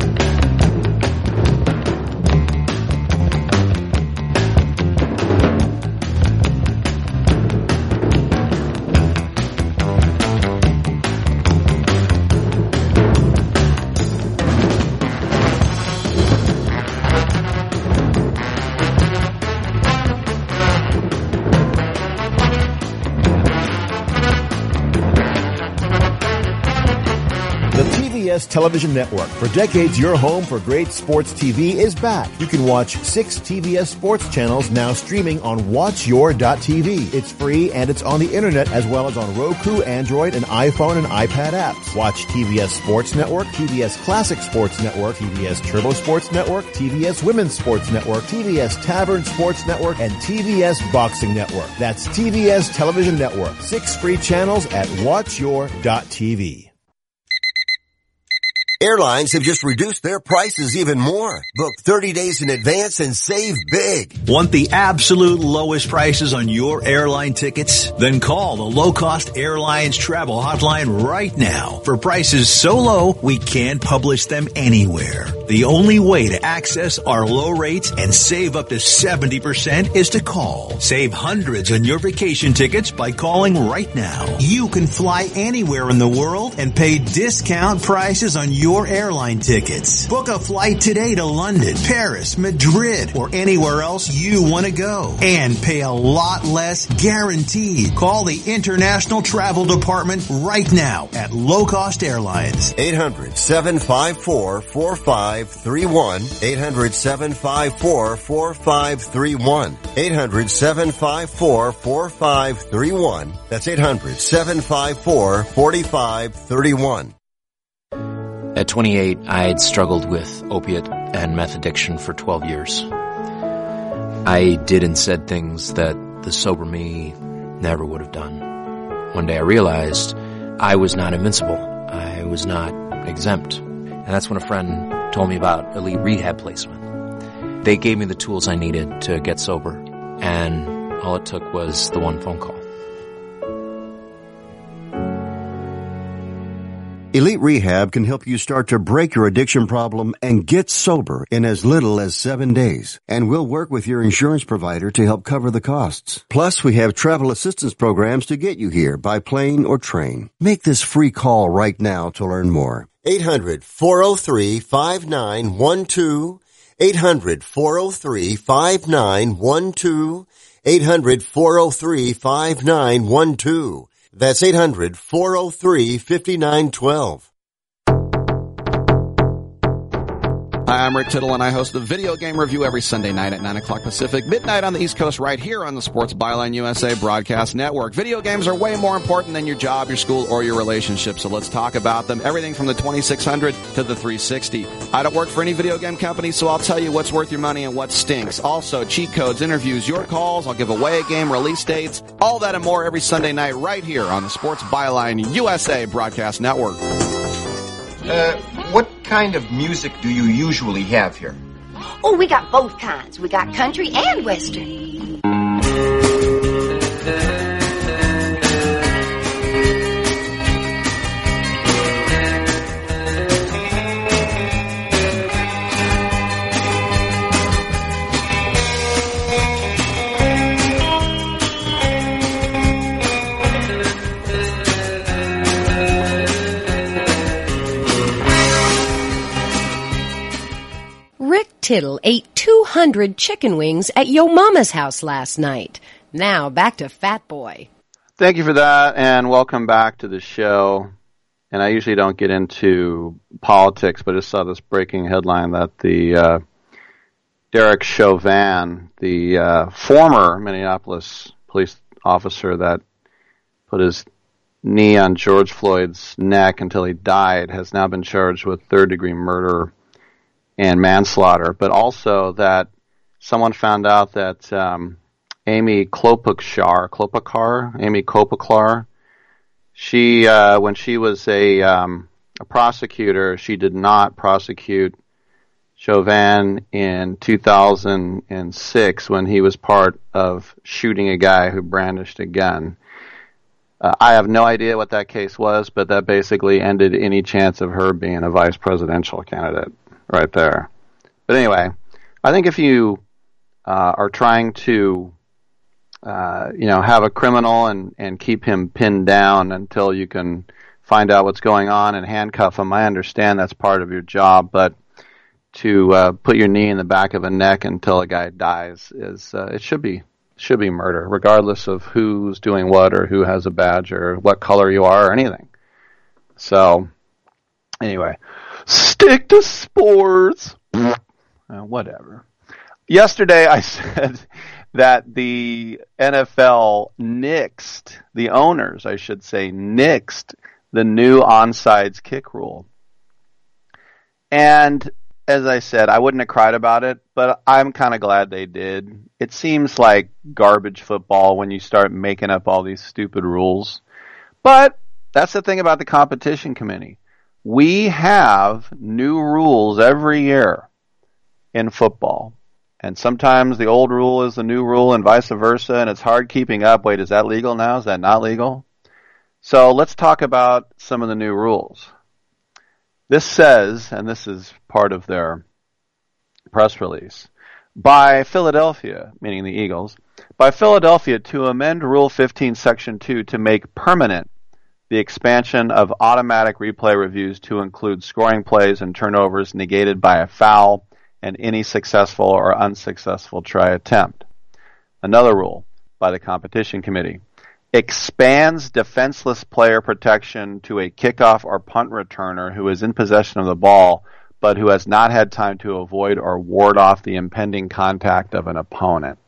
Television Network. For decades, your home for great sports TV is back. You can watch 6 TVS sports channels now streaming on WatchYour.tv. It's free and it's on the internet as well as on Roku, Android, and iPhone and iPad apps. Watch TVS Sports Network, TVS Classic Sports Network, TVS Turbo Sports Network, TVS Women's Sports Network, TVS Tavern Sports Network, and TVS Boxing Network. That's TVS Television Network. 6 free channels at WatchYour.tv. Airlines have just reduced their prices even more. Book 30 days in advance and save big. Want the absolute lowest prices on your airline tickets? Then call the Low Cost Airlines Travel Hotline right now for prices so low we can't publish them anywhere. The only way to access our low rates and save up to 70% is to call. Save hundreds on your vacation tickets by calling right now. You can fly anywhere in the world and pay discount prices on your airline tickets. Book a flight today to London, Paris, Madrid, or anywhere else you want to go. And pay a lot less guaranteed. Call the International Travel Department right now at Low Cost Airlines. 800-754-4531. 800-754-4531. 800-754-4531. That's 800-754-4531. At 28, I had struggled with opiate and meth addiction for 12 years. I did and said things that the sober me never would have done. One day I realized I was not invincible. I was not exempt. And that's when a friend told me about Elite Rehab Placement. They gave me the tools I needed to get sober, and all it took was the one phone call. Elite Rehab can help you start to break your addiction problem and get sober in as little as 7 days. And we'll work with your insurance provider to help cover the costs. Plus, we have travel assistance programs to get you here by plane or train. Make this free call right now to learn more. 800-403-5912. 800-403-5912. 800-403-5912. That's 800-403-5912. Hi, I'm Rick Tittle, and I host the Video Game Review every Sunday night at 9 o'clock Pacific, midnight on the East Coast, right here on the Sports Byline USA Broadcast Network. Video games are way more important than your job, your school, or your relationship, so let's talk about them. Everything from the 2600 to the 360. I don't work for any video game company, so I'll tell you what's worth your money and what stinks. Also, cheat codes, interviews, your calls. I'll give away a game, release dates, all that and more every Sunday night right here on the Sports Byline USA Broadcast Network. What kind of music do you usually have here? Oh, we got both kinds. We got country and western. Rick Tittle ate 200 chicken wings at Yo Mama's house last night. Now back to Fat Boy. Thank you for that, and welcome back to the show. And I usually don't get into politics, but I just saw this breaking headline that the Derek Chauvin, the former Minneapolis police officer that put his knee on George Floyd's neck until he died, has now been charged with third-degree murder and manslaughter, but also that someone found out that Amy Klobuchar, she, when she was a prosecutor, she did not prosecute Chauvin in 2006 when he was part of shooting a guy who brandished a gun. I have no idea what that case was, but that basically ended any chance of her being a vice presidential candidate. Right there. But anyway, I think if you are trying to, have a criminal and keep him pinned down until you can find out what's going on and handcuff him, I understand that's part of your job, but to put your knee in the back of a neck until a guy dies is it should be murder, regardless of who's doing what or who has a badge or what color you are or anything. So, anyway. Stick to sports. Whatever. Yesterday I said that the NFL nixed, the owners, I should say, nixed the new onside kick rule. And as I said, I wouldn't have cried about it, but I'm kind of glad they did. It seems like garbage football when you start making up all these stupid rules. But that's the thing about the competition committee. We have new rules every year in football. And sometimes the old rule is the new rule and vice versa, and it's hard keeping up. Wait, is that legal now? Is that not legal? So let's talk about some of the new rules. This says, and this is part of their press release, by Philadelphia, meaning the Eagles, by Philadelphia to amend Rule 15, Section 2 to make permanent the expansion of automatic replay reviews to include scoring plays and turnovers negated by a foul and any successful or unsuccessful try attempt. Another rule by the competition committee expands defenseless player protection to a kickoff or punt returner who is in possession of the ball but who has not had time to avoid or ward off the impending contact of an opponent.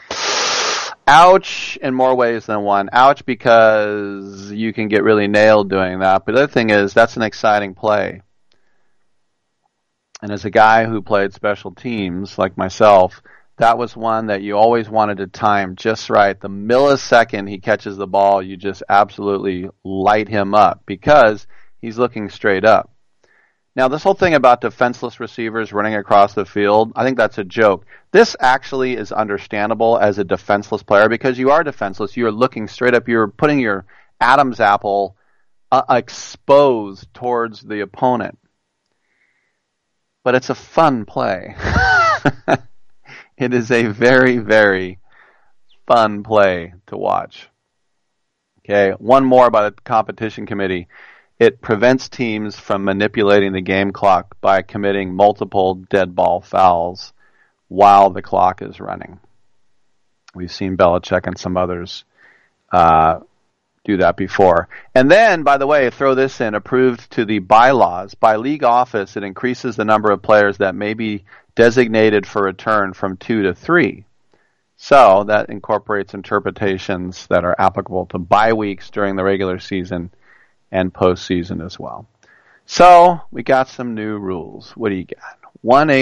Ouch in more ways than one. Ouch because you can get really nailed doing that. But the other thing is, that's an exciting play. And as a guy who played special teams like myself, that was one that you always wanted to time just right. The millisecond he catches the ball, you just absolutely light him up because he's looking straight up. Now, this whole thing about defenseless receivers running across the field, I think that's a joke. This actually is understandable as a defenseless player because you are defenseless. You're looking straight up. You're putting your Adam's apple exposed towards the opponent. But it's a fun play. It is a very, very fun play to watch. Okay, one more by the competition committee. It prevents teams from manipulating the game clock by committing multiple dead ball fouls while the clock is running. We've seen Belichick and some others do that before. And then, by the way, throw this in, approved to the bylaws. By league office, it increases the number of players that may be designated for return from 2 to 3. So that incorporates interpretations that are applicable to bye weeks during the regular season and postseason as well. So we got some new rules. What do you got?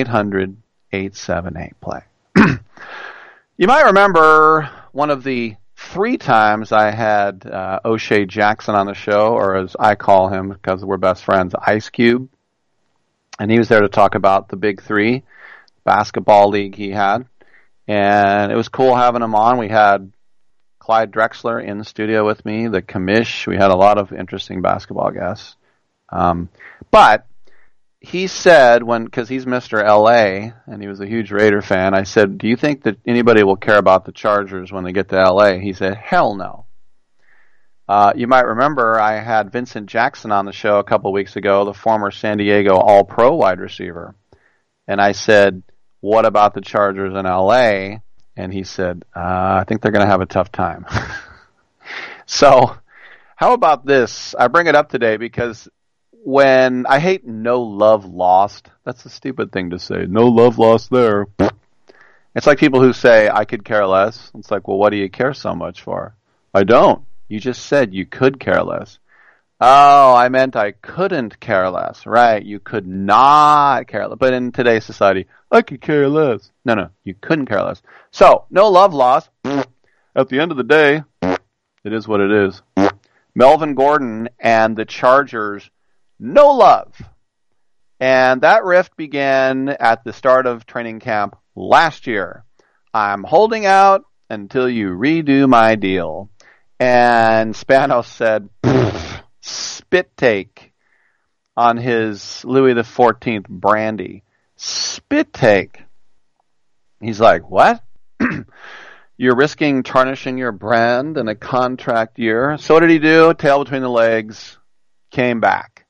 1-800-878-PLAY. You might remember one of the 3 times I had O'Shea Jackson on the show, or as I call him because we're best friends, Ice Cube. And he was there to talk about the Big Three basketball league he had. And it was cool having him on. We had Clyde Drexler in the studio with me, the commish. We had a lot of interesting basketball guests. But he said, because he's Mr. LA, and he was a huge Raider fan, I said, do you think that anybody will care about the Chargers when they get to LA? He said, hell no. You might remember I had Vincent Jackson on the show a couple weeks ago, the former San Diego All-Pro wide receiver. And I said, what about the Chargers in LA? And he said, I think they're going to have a tough time. So, how about this? I bring it up today because when I hate no love lost, that's a stupid thing to say. No love lost there. It's like people who say, I could care less. It's like, well, what do you care so much for? I don't. You just said you could care less. Oh, I meant I couldn't care less. Right, you could not care less. But in today's society, I could care less. No, you couldn't care less. So, no love lost. At the end of the day, it is what it is. Melvin Gordon and the Chargers, no love. And that rift began at the start of training camp last year. I'm holding out until you redo my deal. And Spanos said, spit take on his Louis XIV brandy. Spit take. He's like, what? You're risking tarnishing your brand in a contract year. So what did he do? Tail between the legs, came back.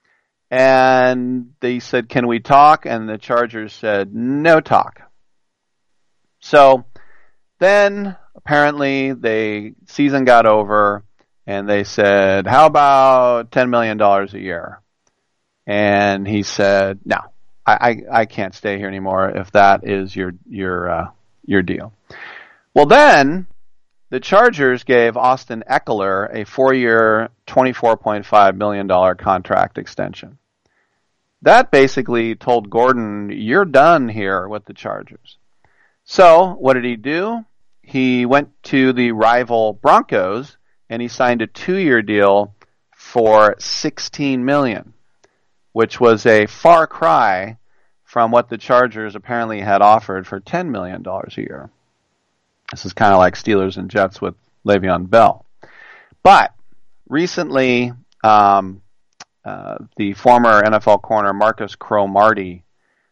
And they said, can we talk? And the Chargers said, no talk. So then apparently the season got over and they said, how about $10 million a year? And he said, no, I can't stay here anymore if that is your deal. Well, then the Chargers gave Austin Eckler a 4-year, $24.5 million contract extension. That basically told Gordon, you're done here with the Chargers. So what did he do? He went to the rival Broncos and he signed a 2-year deal for $16 million, which was a far cry from what the Chargers apparently had offered for $10 million a year. This is kind of like Steelers and Jets with Le'Veon Bell. But recently, the former NFL corner Marcus Cromartie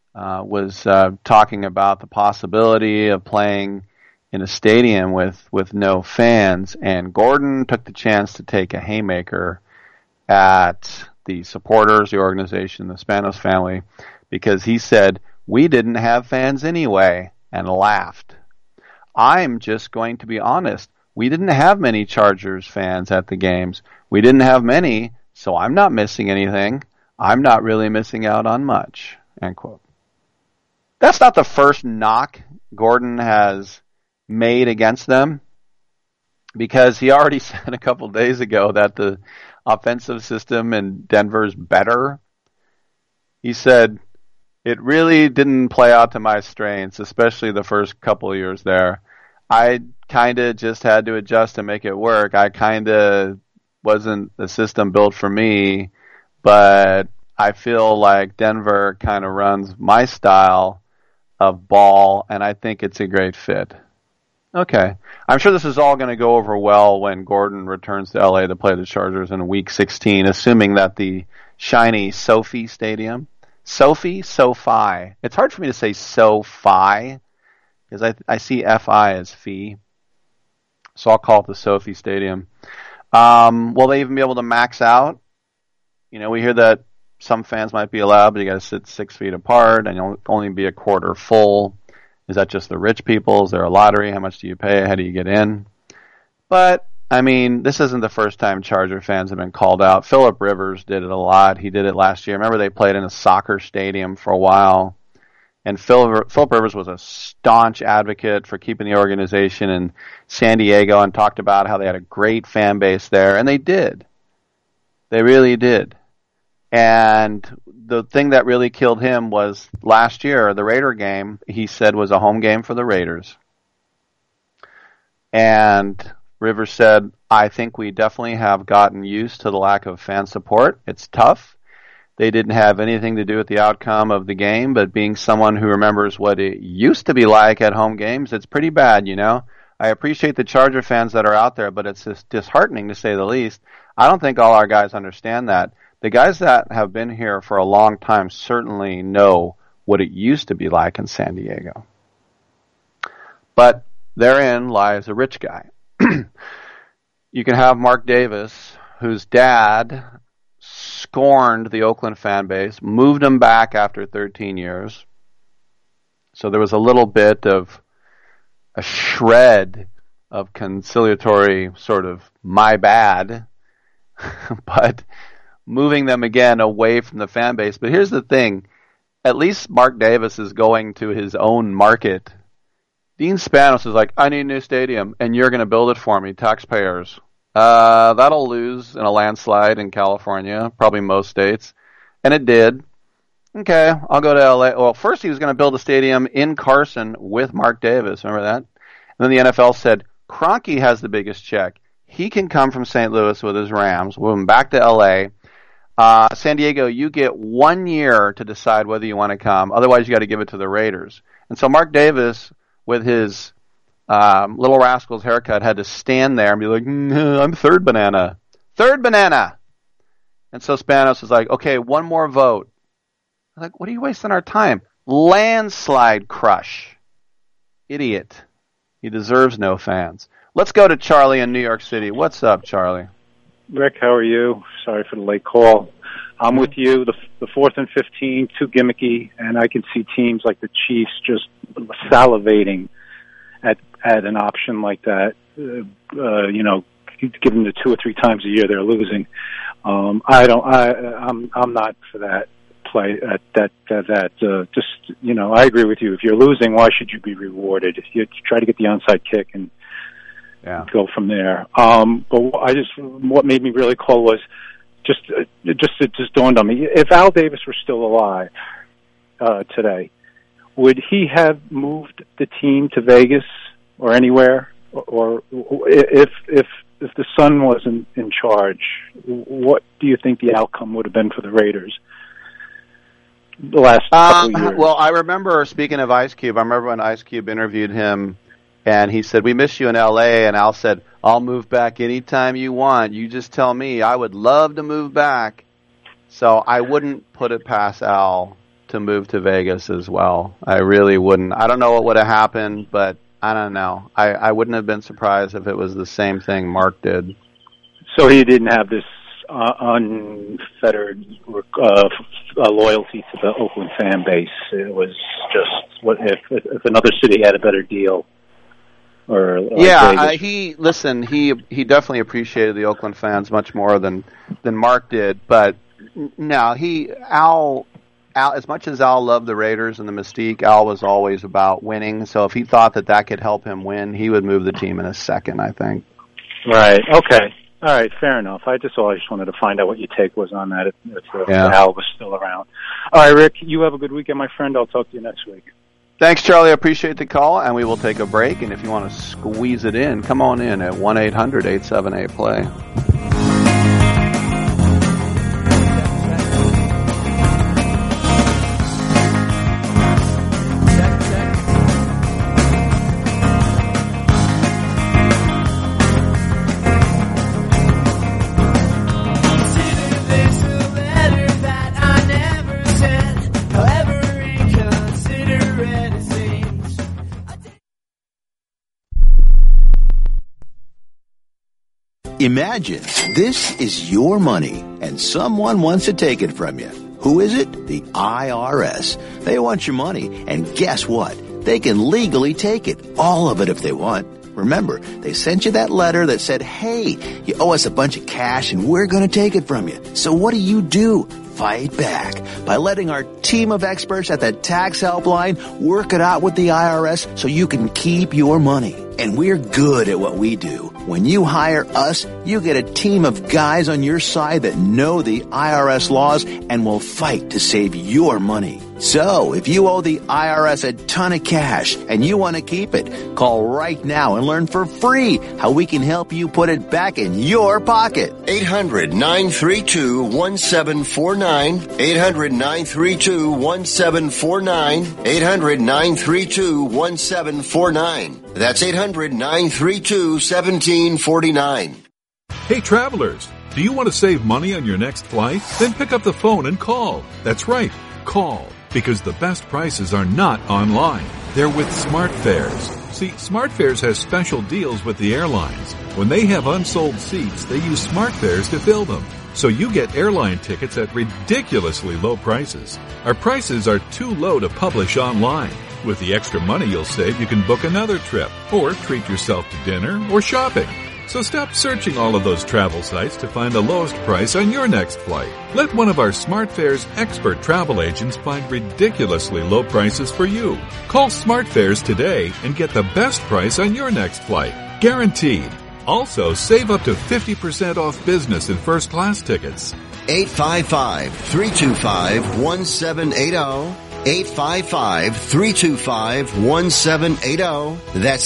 was talking about the possibility of playing in a stadium with no fans, and Gordon took the chance to take a haymaker at the supporters, the organization, the Spanos family, because he said, we didn't have fans anyway, and laughed. I'm just going to be honest. We didn't have many Chargers fans at the games. We didn't have many, so I'm not missing anything. I'm not really missing out on much, end quote. That's not the first knock Gordon has made against them, because he already said a couple days ago that the offensive system in Denver is better. He said, it really didn't play out to my strengths, especially the first couple of years there. I kind of just had to adjust to make it work. I kind of wasn't the system built for me, but I feel like Denver kind of runs my style of ball, and I think it's a great fit. Okay. I'm sure this is all going to go over well when Gordon returns to LA to play the Chargers in week 16, assuming that the shiny SoFi Stadium, SoFi? It's hard for me to say SoFi, because I see FI as fee. So I'll call it the SoFi Stadium. Will they even be able to max out? You know, we hear that some fans might be allowed, but you got to sit 6 feet apart and you'll only be a quarter full. Is that just the rich people? Is there a lottery? How much do you pay? How do you get in? But, I mean, this isn't the first time Charger fans have been called out. Phillip Rivers did it a lot. He did it last year. Remember they played in a soccer stadium for a while. And Phillip Rivers was a staunch advocate for keeping the organization in San Diego and talked about how they had a great fan base there. And they did. They really did. And the thing that really killed him was last year, the Raider game, he said was a home game for the Raiders. And Rivers said, I think we definitely have gotten used to the lack of fan support. It's tough. They didn't have anything to do with the outcome of the game, but being someone who remembers what it used to be like at home games, it's pretty bad, you know. I appreciate the Charger fans that are out there, but it's just disheartening to say the least. I don't think all our guys understand that. The guys that have been here for a long time certainly know what it used to be like in San Diego. But therein lies a rich guy. You can have Mark Davis, whose dad scorned the Oakland fan base, moved him back after 13 years. So there was a little bit of a shred of conciliatory sort of my bad, but moving them again away from the fan base. But here's the thing. At least Mark Davis is going to his own market. Dean Spanos is like, I need a new stadium, and you're going to build it for me, taxpayers. That'll lose in a landslide in California, probably most states. And it did. Okay, I'll go to L.A. Well, first he was going to build a stadium in Carson with Mark Davis. Remember that? And then the NFL said, Kroenke has the biggest check. He can come from St. Louis with his Rams. Move him back to L.A. San Diego, you get 1 year to decide whether you want to come. Otherwise, you got to give it to the Raiders. And so Mark Davis, with his Little Rascals haircut, had to stand there and be like, I'm third banana. Third banana! And so Spanos was like, okay, one more vote. I'm like, what are you wasting our time? Landslide crush. Idiot. He deserves no fans. Let's go to Charlie in New York City. What's up, Charlie? Rick, how are you? Sorry for the late call. I'm with you. The 4th and 15, too gimmicky, and I can see teams like the Chiefs just salivating at an option like that. You know, given the 2 or 3 times a year they're losing. I'm not for that play. Just, you know, I agree with you. If you're losing, why should you be rewarded? If you try to get the onside kick and go from there. But what made me really call was it just dawned on me. If Al Davis were still alive today, would he have moved the team to Vegas or anywhere? Or if the son wasn't in charge, what do you think the outcome would have been for the Raiders the last couple of years? Well, I remember, speaking of Ice Cube, I remember when Ice Cube interviewed him, and he said, we miss you in L.A., and Al said, I'll move back anytime you want. You just tell me. I would love to move back. So I wouldn't put it past Al to move to Vegas as well. I really wouldn't. I don't know what would have happened, but I don't know. I wouldn't have been surprised if it was the same thing Mark did. So he didn't have this unfettered loyalty to the Oakland fan base. It was just what if another city had a better deal. He definitely appreciated the Oakland fans much more than Mark did. But no, Al, as much as Al loved the Raiders and the mystique, Al was always about winning. So if he thought that could help him win, he would move the team in a second, I think. Right. Okay. All right. Fair enough. I just wanted to find out what your take was on that. If Al was still around. All right, Rick. You have a good weekend, my friend. I'll talk to you next week. Thanks, Charlie. I appreciate the call, and we will take a break. And if you want to squeeze it in, come on in at 1-800-878-PLAY. Imagine this is your money and someone wants to take it from you. Who is it? The IRS. They want your money, and guess what? They can legally take it, all of it if they want. Remember, they sent you that letter that said, hey, you owe us a bunch of cash and we're going to take it from you. So what do? Fight back by letting our team of experts at the Tax Helpline work it out with the IRS so you can keep your money. and we're good at what we do. When you hire us, you get a team of guys on your side that know the IRS laws and will fight to save your money. So, if you owe the IRS a ton of cash and you want to keep it, call right now and learn for free how we can help you put it back in your pocket. 800-932-1749. 800-932-1749. 800-932-1749. That's 800-932-1749. Hey travelers, do you want to save money on your next flight? Then pick up the phone and call. That's right, call. Because the best prices are not online. They're with SmartFares. See, SmartFares has special deals with the airlines. When they have unsold seats, they use SmartFares to fill them. So you get airline tickets at ridiculously low prices. Our prices are too low to publish online. With the extra money you'll save, you can book another trip, or treat yourself to dinner or shopping. So stop searching all of those travel sites to find the lowest price on your next flight. Let one of our SmartFares expert travel agents find ridiculously low prices for you. Call SmartFares today and get the best price on your next flight. Guaranteed. Also, save up to 50% off business and first class tickets. 855-325-1780. 855-325-1780. That's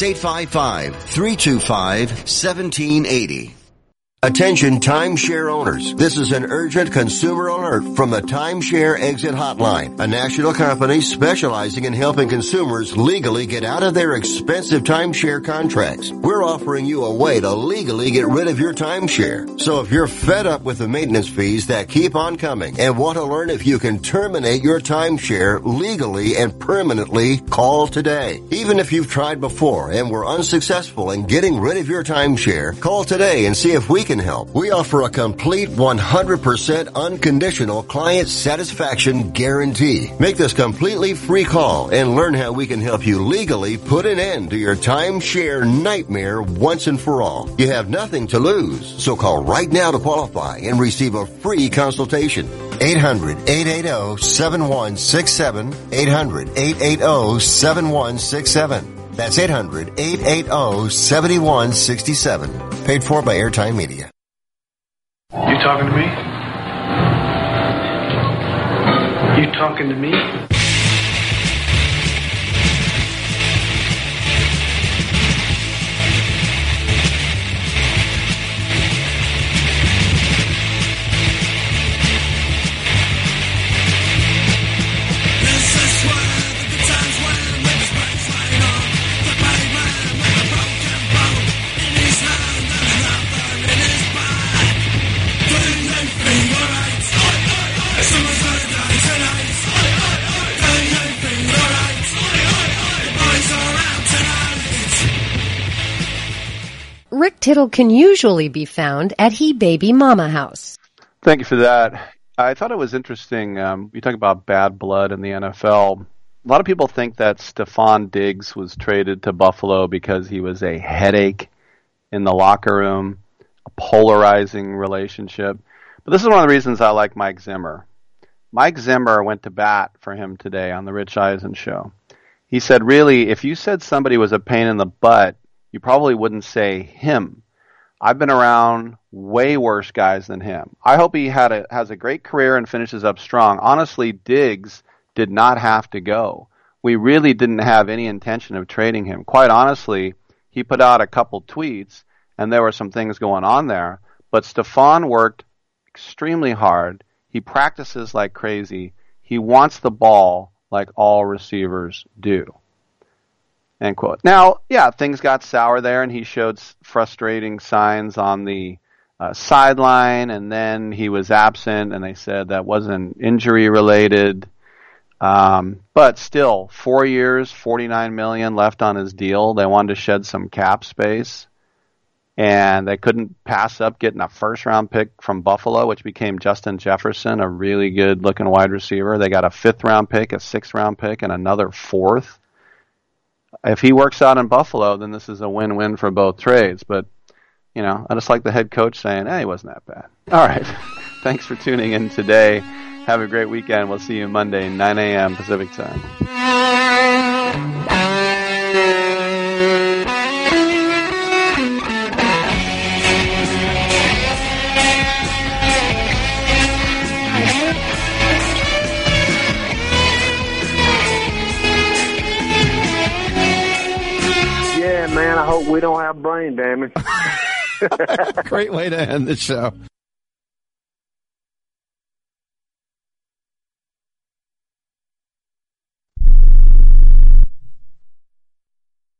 855-325-1780. Attention timeshare owners. This is an urgent consumer alert from the Timeshare Exit Hotline, a national company specializing in helping consumers legally get out of their expensive timeshare contracts. We're offering you a way to legally get rid of your timeshare. So if you're fed up with the maintenance fees that keep on coming and want to learn if you can terminate your timeshare legally and permanently, call today. Even if you've tried before and were unsuccessful in getting rid of your timeshare, call today and see if we can help. We offer a complete 100% unconditional client satisfaction guarantee. Make this completely free call and learn how we can help you legally put an end to your timeshare nightmare once and for all. You have nothing to lose, so call right now to qualify and receive a free consultation. 800-880-7167. 800-880-7167. That's 800-880-7167. Paid for by Airtime Media. You talking to me? You talking to me? Rick Tittle can usually be found at He Baby Mama House. Thank you for that. I thought it was interesting. You talk about bad blood in the NFL. A lot of people think that Stephon Diggs was traded to Buffalo because he was a headache in the locker room, a polarizing relationship. But this is one of the reasons I like Mike Zimmer. Mike Zimmer went to bat for him today on the Rich Eisen show. He said, really, if you said somebody was a pain in the butt, you probably wouldn't say him. I've been around way worse guys than him. I hope he has a great career and finishes up strong. Honestly, Diggs did not have to go. We really didn't have any intention of trading him. Quite honestly, he put out a couple tweets, and there were some things going on there. But Stephon worked extremely hard. He practices like crazy. He wants the ball like all receivers do. End quote. Now, yeah, things got sour there, and he showed frustrating signs on the sideline, and then he was absent, and they said that wasn't injury-related. But still, 4 years, $49 million left on his deal. They wanted to shed some cap space, and they couldn't pass up getting a first-round pick from Buffalo, which became Justin Jefferson, a really good-looking wide receiver. They got a fifth-round pick, a sixth-round pick, and another fourth. If he works out in Buffalo, then this is a win-win for both trades. But, you know, I just like the head coach saying, he wasn't that bad. All right. Thanks for tuning in today. Have a great weekend. We'll see you Monday, 9 a.m. Pacific time. saying, man, I hope we don't have brain damage. Great way to end the show.